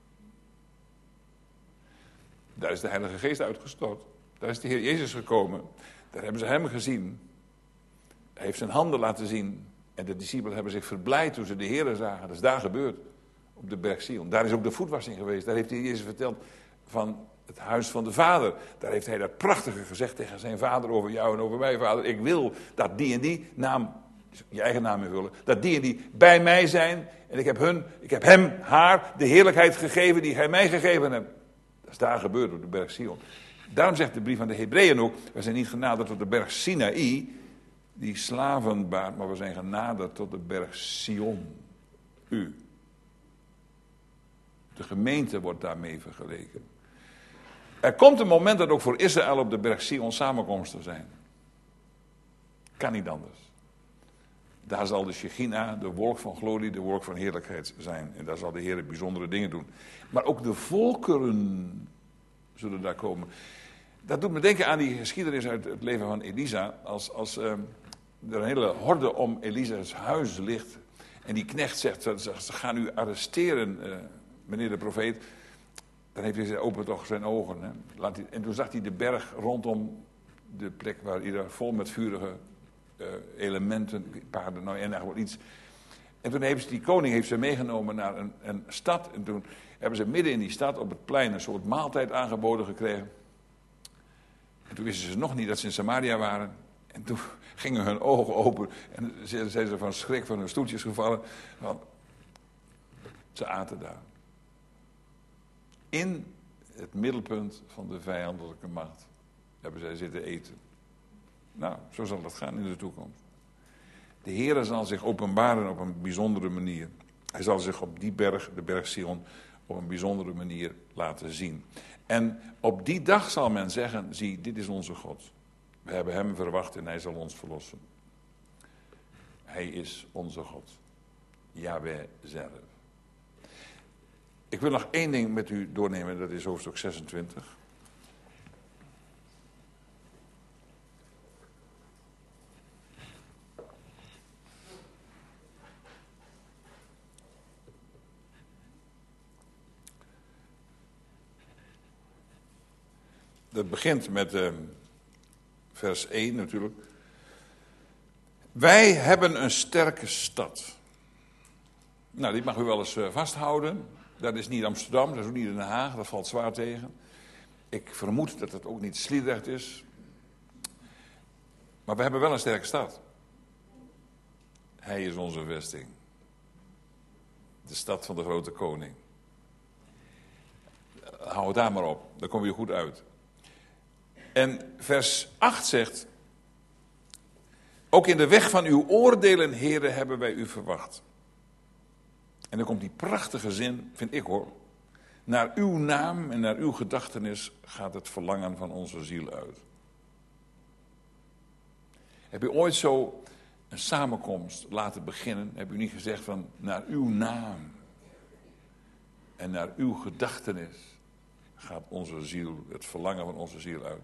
Daar is de Heilige Geest uitgestort. Daar is de Heer Jezus gekomen. Daar hebben ze hem gezien. Hij heeft zijn handen laten zien. En de discipelen hebben zich verblijd toen ze de Heer zagen. Dat is daar gebeurd. Op de berg Sion. Daar is ook de voetwassing geweest. Daar heeft de Heer Jezus verteld van het huis van de Vader. Daar heeft hij dat prachtige gezegd tegen zijn vader over jou en over mij, Vader. Ik wil dat die en die naam, je eigen naam invullen, dat die en die bij mij zijn. En ik heb hem, haar, de heerlijkheid gegeven die gij mij gegeven hebt. Dat is daar gebeurd op de berg Sion. Daarom zegt de brief aan de Hebreeën ook, we zijn niet genaderd tot de berg Sinaï, die slavenbaard, maar we zijn genaderd tot de berg Sion. U. De gemeente wordt daarmee vergeleken. Er komt een moment dat ook voor Israël op de berg Sion samenkomsten zijn. Kan niet anders. Daar zal de Shechina, de wolk van glorie, de wolk van heerlijkheid zijn. En daar zal de Heer bijzondere dingen doen. Maar ook de volkeren zullen daar komen. Dat doet me denken aan die geschiedenis uit het leven van Elisa. Als er een hele horde om Elisa's huis ligt. En die knecht zegt, ze gaan u arresteren, meneer de profeet. Dan heeft hij gezegd, open toch zijn ogen. Hè. En toen zag hij de berg rondom de plek waar ieder vol met vurige elementen, paarden, nou en eigenlijk iets. En toen heeft die koning ze meegenomen naar een stad. En toen hebben ze midden in die stad op het plein een soort maaltijd aangeboden gekregen. En toen wisten ze nog niet dat ze in Samaria waren. En toen gingen hun ogen open. En zijn ze van schrik van hun stoeltjes gevallen. Want ze aten daar. In het middelpunt van de vijandelijke macht hebben zij zitten eten. Nou, zo zal dat gaan in de toekomst. De Heere zal zich openbaren op een bijzondere manier. Hij zal zich op die berg, de berg Sion, op een bijzondere manier laten zien. En op die dag zal men zeggen, zie, dit is onze God. We hebben hem verwacht en hij zal ons verlossen. Hij is onze God. Jahweh zelf. Ik wil nog één ding met u doornemen, dat is hoofdstuk 26. Dat begint met vers 1 natuurlijk. Wij hebben een sterke stad. Nou, dit mag u wel eens vasthouden. Dat is niet Amsterdam, dat is ook niet Den Haag, dat valt zwaar tegen. Ik vermoed dat het ook niet Sliedrecht is. Maar we hebben wel een sterke stad. Hij is onze vesting. De stad van de grote koning. Hou het daar maar op, dan kom je goed uit. En vers 8 zegt, ook in de weg van uw oordelen, Heere, hebben wij u verwacht. En dan komt die prachtige zin, vind ik hoor. Naar uw naam en naar uw gedachtenis gaat het verlangen van onze ziel uit. Heb u ooit zo een samenkomst laten beginnen? Heb u niet gezegd van, naar uw naam en naar uw gedachtenis gaat onze ziel, het verlangen van onze ziel uit.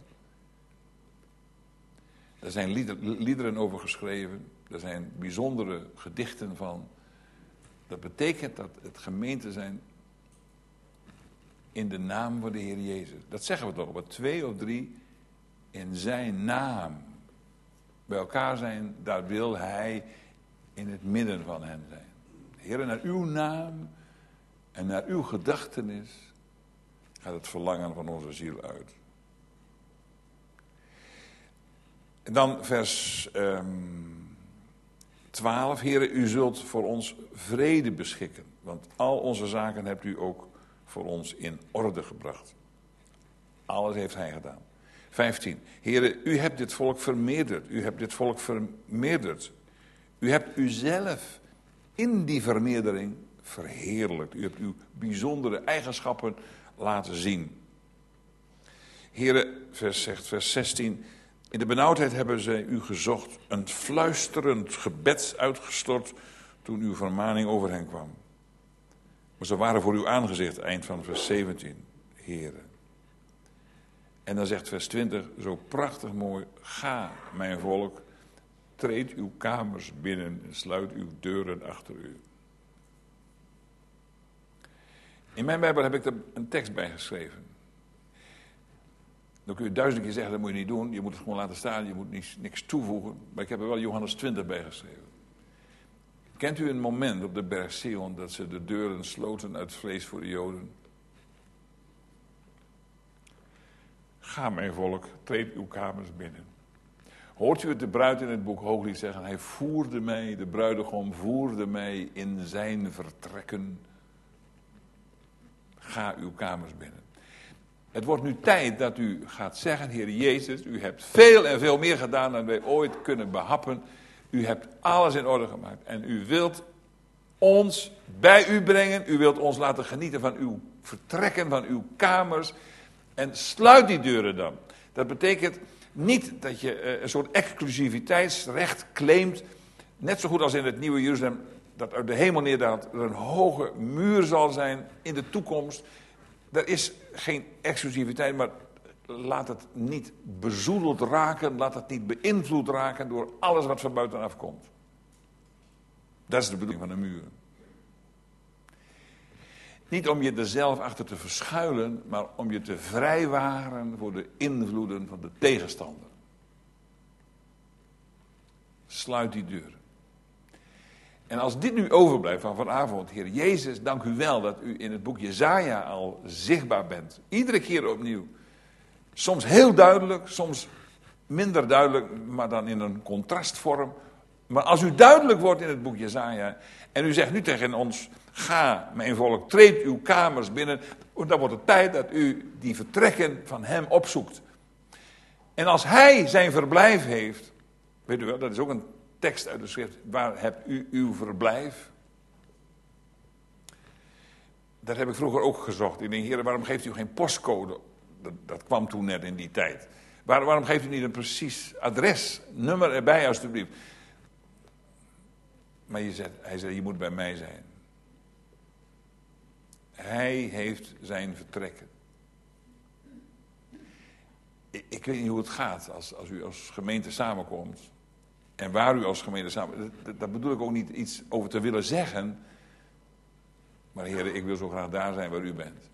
Er zijn liederen over geschreven. Er zijn bijzondere gedichten van. Dat betekent dat het gemeente zijn in de naam van de Heer Jezus. Dat zeggen we toch, wat 2 of 3 in zijn naam bij elkaar zijn, daar wil hij in het midden van hen zijn. Heer, naar uw naam en naar uw gedachtenis gaat het verlangen van onze ziel uit. En dan vers 12. Heere, u zult voor ons vrede beschikken. Want al onze zaken hebt u ook voor ons in orde gebracht. Alles heeft hij gedaan. 15. Heere, u hebt dit volk vermeerderd. U hebt dit volk vermeerderd. U hebt uzelf in die vermeerdering verheerlijkt. U hebt uw bijzondere eigenschappen laten zien. Heere, vers 16... In de benauwdheid hebben zij u gezocht, een fluisterend gebed uitgestort toen uw vermaning over hen kwam. Maar ze waren voor uw aangezicht, eind van vers 17, Heere. En dan zegt vers 20, zo prachtig mooi, ga mijn volk, treed uw kamers binnen en sluit uw deuren achter u. In mijn Bijbel heb ik er een tekst bij geschreven. Dan kun je 1000 keer zeggen, dat moet je niet doen. Je moet het gewoon laten staan, je moet niks toevoegen. Maar ik heb er wel Johannes 20 bij geschreven. Kent u een moment op de berg Sion dat ze de deuren sloten uit vrees voor de Joden? Ga mijn volk, treed uw kamers binnen. Hoort u het de bruid in het boek Hooglied zeggen? Hij voerde mij, de bruidegom voerde mij in zijn vertrekken. Ga uw kamers binnen. Het wordt nu tijd dat u gaat zeggen, Heer Jezus, u hebt veel en veel meer gedaan dan wij ooit kunnen behappen. U hebt alles in orde gemaakt en u wilt ons bij u brengen. U wilt ons laten genieten van uw vertrekken, van uw kamers. En sluit die deuren dan. Dat betekent niet dat je een soort exclusiviteitsrecht claimt. Net zo goed als in het Nieuwe Jeruzalem, dat uit de hemel neerdaalt, er een hoge muur zal zijn in de toekomst. Er is geen exclusiviteit, maar laat het niet bezoedeld raken, laat het niet beïnvloed raken door alles wat van buitenaf komt. Dat is de bedoeling van de muren. Niet om je er zelf achter te verschuilen, maar om je te vrijwaren voor de invloeden van de tegenstander. Sluit die deuren. En als dit nu overblijft van vanavond, Heer Jezus, dank u wel dat u in het boek Jesaja al zichtbaar bent. Iedere keer opnieuw. Soms heel duidelijk, soms minder duidelijk, maar dan in een contrastvorm. Maar als u duidelijk wordt in het boek Jesaja en u zegt nu tegen ons, ga mijn volk, treed uw kamers binnen, dan wordt het tijd dat u die vertrekken van hem opzoekt. En als hij zijn verblijf heeft, weet u wel, dat is ook een tekst uit de schrift. Waar hebt u uw verblijf? Dat heb ik vroeger ook gezocht. Ik denk, Heer, waarom geeft u geen postcode? Dat kwam toen net in die tijd. Waarom geeft u niet een precies adres, nummer erbij alstublieft? Maar hij zei, je moet bij mij zijn. Hij heeft zijn vertrekken. Ik weet niet hoe het gaat als u als gemeente samenkomt. En waar u als gemeente samenkomt. Daar bedoel ik ook niet iets over te willen zeggen. Maar Heer, ik wil zo graag daar zijn waar u bent.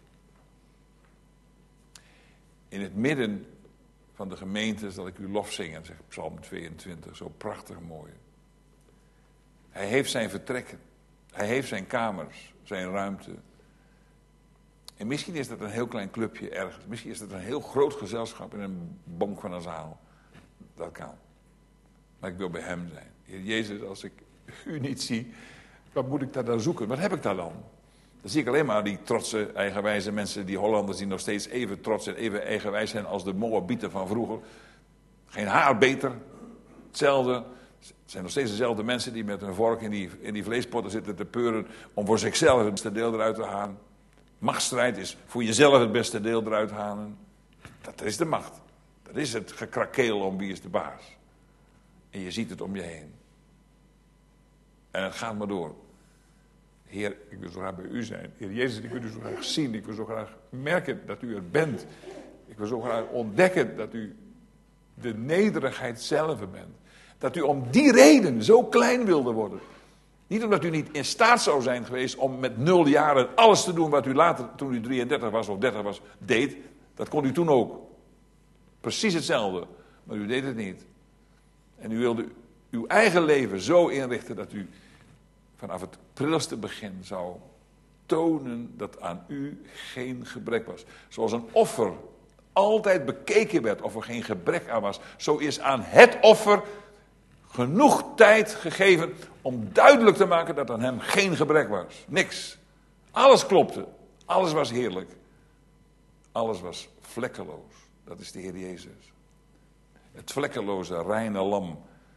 In het midden van de gemeente zal ik uw lof zingen, zegt Psalm 22, zo prachtig mooi. Hij heeft zijn vertrekken. Hij heeft zijn kamers, zijn ruimte. En misschien is dat een heel klein clubje ergens. Misschien is dat een heel groot gezelschap in een bank van een zaal. Dat kan. Maar ik wil bij hem zijn. Heer Jezus, als ik u niet zie, wat moet ik daar dan zoeken? Wat heb ik daar dan? Dan zie ik alleen maar die trotse, eigenwijze mensen, die Hollanders die nog steeds even trots en even eigenwijs zijn als de Moabieten van vroeger. Geen haar beter. Hetzelfde. Het zijn nog steeds dezelfde mensen die met hun vork in die vleespotten zitten te peuren om voor zichzelf het beste deel eruit te halen. Machtsstrijd is voor jezelf het beste deel eruit halen. Dat is de macht. Dat is het gekrakeel om wie is de baas. En je ziet het om je heen. En het gaat maar door. Heer, ik wil zo graag bij u zijn. Heer Jezus, ik wil u zo graag zien. Ik wil zo graag merken dat u er bent. Ik wil zo graag ontdekken dat u de nederigheid zelf bent. Dat u om die reden zo klein wilde worden. Niet omdat u niet in staat zou zijn geweest om met 0 jaren alles te doen wat u later, toen u 33 was of 30 was, deed. Dat kon u toen ook. Precies hetzelfde. Maar u deed het niet. En u wilde uw eigen leven zo inrichten dat u vanaf het prilste begin zou tonen dat aan u geen gebrek was. Zoals een offer altijd bekeken werd of er geen gebrek aan was. Zo is aan het offer genoeg tijd gegeven om duidelijk te maken dat aan hem geen gebrek was. Niks. Alles klopte. Alles was heerlijk. Alles was vlekkeloos. Dat is de Heer Jezus. Het vlekkeloze, reine lam.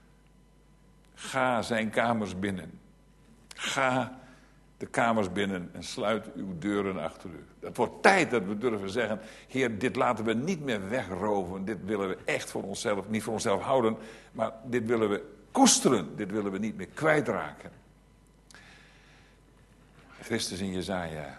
Ga zijn kamers binnen. Ga de kamers binnen en sluit uw deuren achter u. Het wordt tijd dat we durven zeggen, Heer, dit laten we niet meer wegroven. Dit willen we echt voor onszelf, niet voor onszelf houden, maar dit willen we koesteren. Dit willen we niet meer kwijtraken. Christus in Jesaja.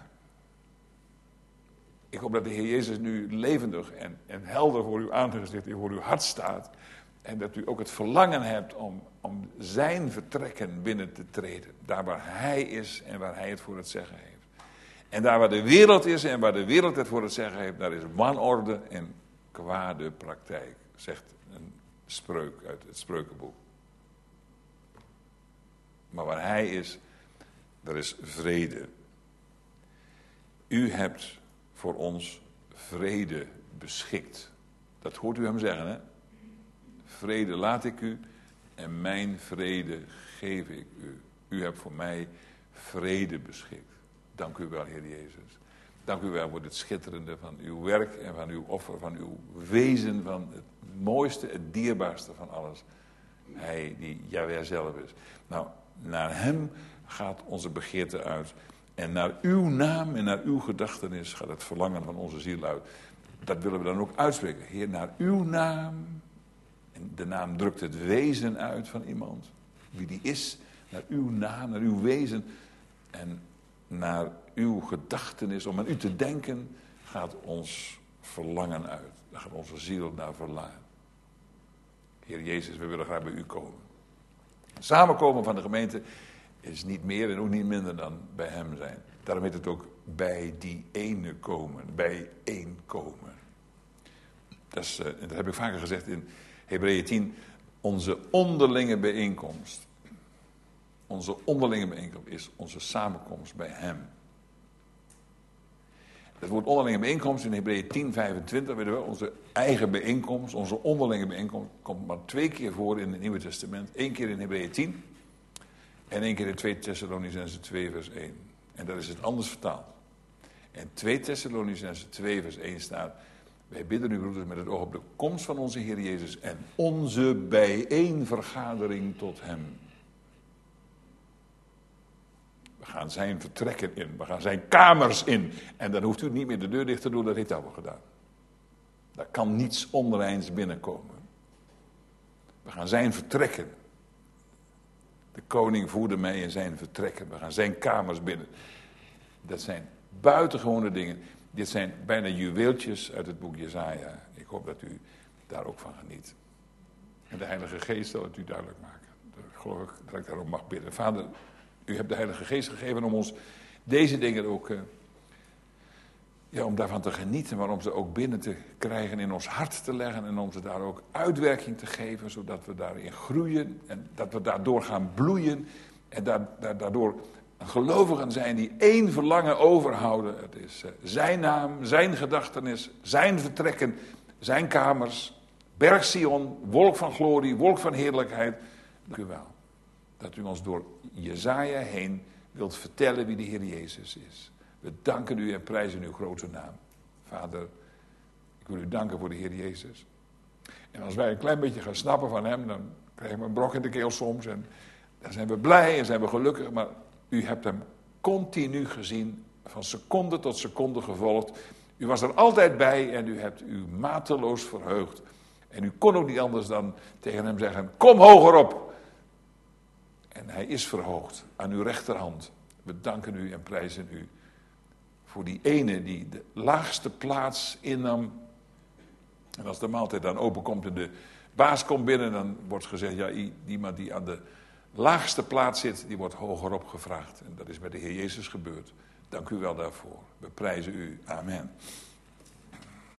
Ik hoop dat de Heer Jezus nu levendig en helder voor uw aangezicht en voor uw hart staat. En dat u ook het verlangen hebt om zijn vertrekken binnen te treden. Daar waar hij is en waar hij het voor het zeggen heeft. En daar waar de wereld is en waar de wereld het voor het zeggen heeft, daar is wanorde en kwade praktijk. Zegt een spreuk uit het spreukenboek. Maar waar hij is, daar is vrede. U hebt voor ons vrede beschikt. Dat hoort u hem zeggen, hè? Vrede laat ik u en mijn vrede geef ik u. U hebt voor mij vrede beschikt. Dank u wel, Heer Jezus. Dank u wel voor het schitterende van uw werk en van uw offer, van uw wezen, van het mooiste, het dierbaarste van alles. Hij die Jahweh zelf is. Nou, naar hem gaat onze begeerte uit. En naar uw naam en naar uw gedachtenis gaat het verlangen van onze ziel uit. Dat willen we dan ook uitspreken. Heer, naar uw naam. En de naam drukt het wezen uit van iemand. Wie die is, naar uw naam, naar uw wezen. En naar uw gedachtenis, om aan u te denken, gaat ons verlangen uit. Daar gaat onze ziel naar verlangen. Heer Jezus, we willen graag bij u komen. Samenkomen van de gemeente is niet meer en ook niet minder dan bij hem zijn. Daarom heet het ook bij die ene komen, bij één komen. Dat heb ik vaker gezegd in Hebreeën 10, onze onderlinge bijeenkomst. Onze onderlinge bijeenkomst is onze samenkomst bij hem. Het woord onderlinge bijeenkomst in Hebreeën 10, 25, weten we, onze eigen bijeenkomst, onze onderlinge bijeenkomst, komt maar 2 keer voor in het Nieuwe Testament. 1 keer in Hebreeën 10 en 1 keer in 2 Thessalonicenzen 2 vers 1. En dat is het anders vertaald. En 2 Thessalonicenzen 2 vers 1 staat, Wij bidden u, broeders, met het oog op de komst van onze Heer Jezus en onze bijeenvergadering tot hem. We gaan zijn vertrekken in, we gaan zijn kamers in. En dan hoeft u niet meer de deur dicht te doen, dat heeft hij al gedaan. Daar kan niets onreins binnenkomen. We gaan zijn vertrekken. De koning voerde mij in zijn vertrekken. We gaan zijn kamers binnen. Dat zijn buitengewone dingen. Dit zijn bijna juweeltjes uit het boek Jesaja. Ik hoop dat u daar ook van geniet. En de Heilige Geest zal het u duidelijk maken. Ik geloof dat ik daarom mag bidden. Vader, u hebt de Heilige Geest gegeven om ons deze dingen ook... om daarvan te genieten, maar om ze ook binnen te krijgen, in ons hart te leggen en om ze daar ook uitwerking te geven, zodat we daarin groeien en dat we daardoor gaan bloeien en daardoor gelovigen zijn die één verlangen overhouden. Het is zijn naam, zijn gedachtenis, zijn vertrekken, zijn kamers, berg Sion, wolk van glorie, wolk van heerlijkheid. Dank u wel dat u ons door Jesaja heen wilt vertellen wie de Heer Jezus is. We danken u en prijzen uw grote naam. Vader, ik wil u danken voor de Heer Jezus. En als wij een klein beetje gaan snappen van hem, dan krijgen we een brok in de keel soms. En dan zijn we blij en zijn we gelukkig. Maar u hebt hem continu gezien, van seconde tot seconde gevolgd. U was er altijd bij en u hebt u mateloos verheugd. En u kon ook niet anders dan tegen hem zeggen, kom hoger op. En hij is verhoogd aan uw rechterhand. We danken u en prijzen u. Voor die ene die de laagste plaats innam. En als de maaltijd dan openkomt en de baas komt binnen, dan wordt gezegd, ja, iemand die aan de laagste plaats zit, die wordt hogerop gevraagd. En dat is bij de Heer Jezus gebeurd. Dank u wel daarvoor. We prijzen u. Amen.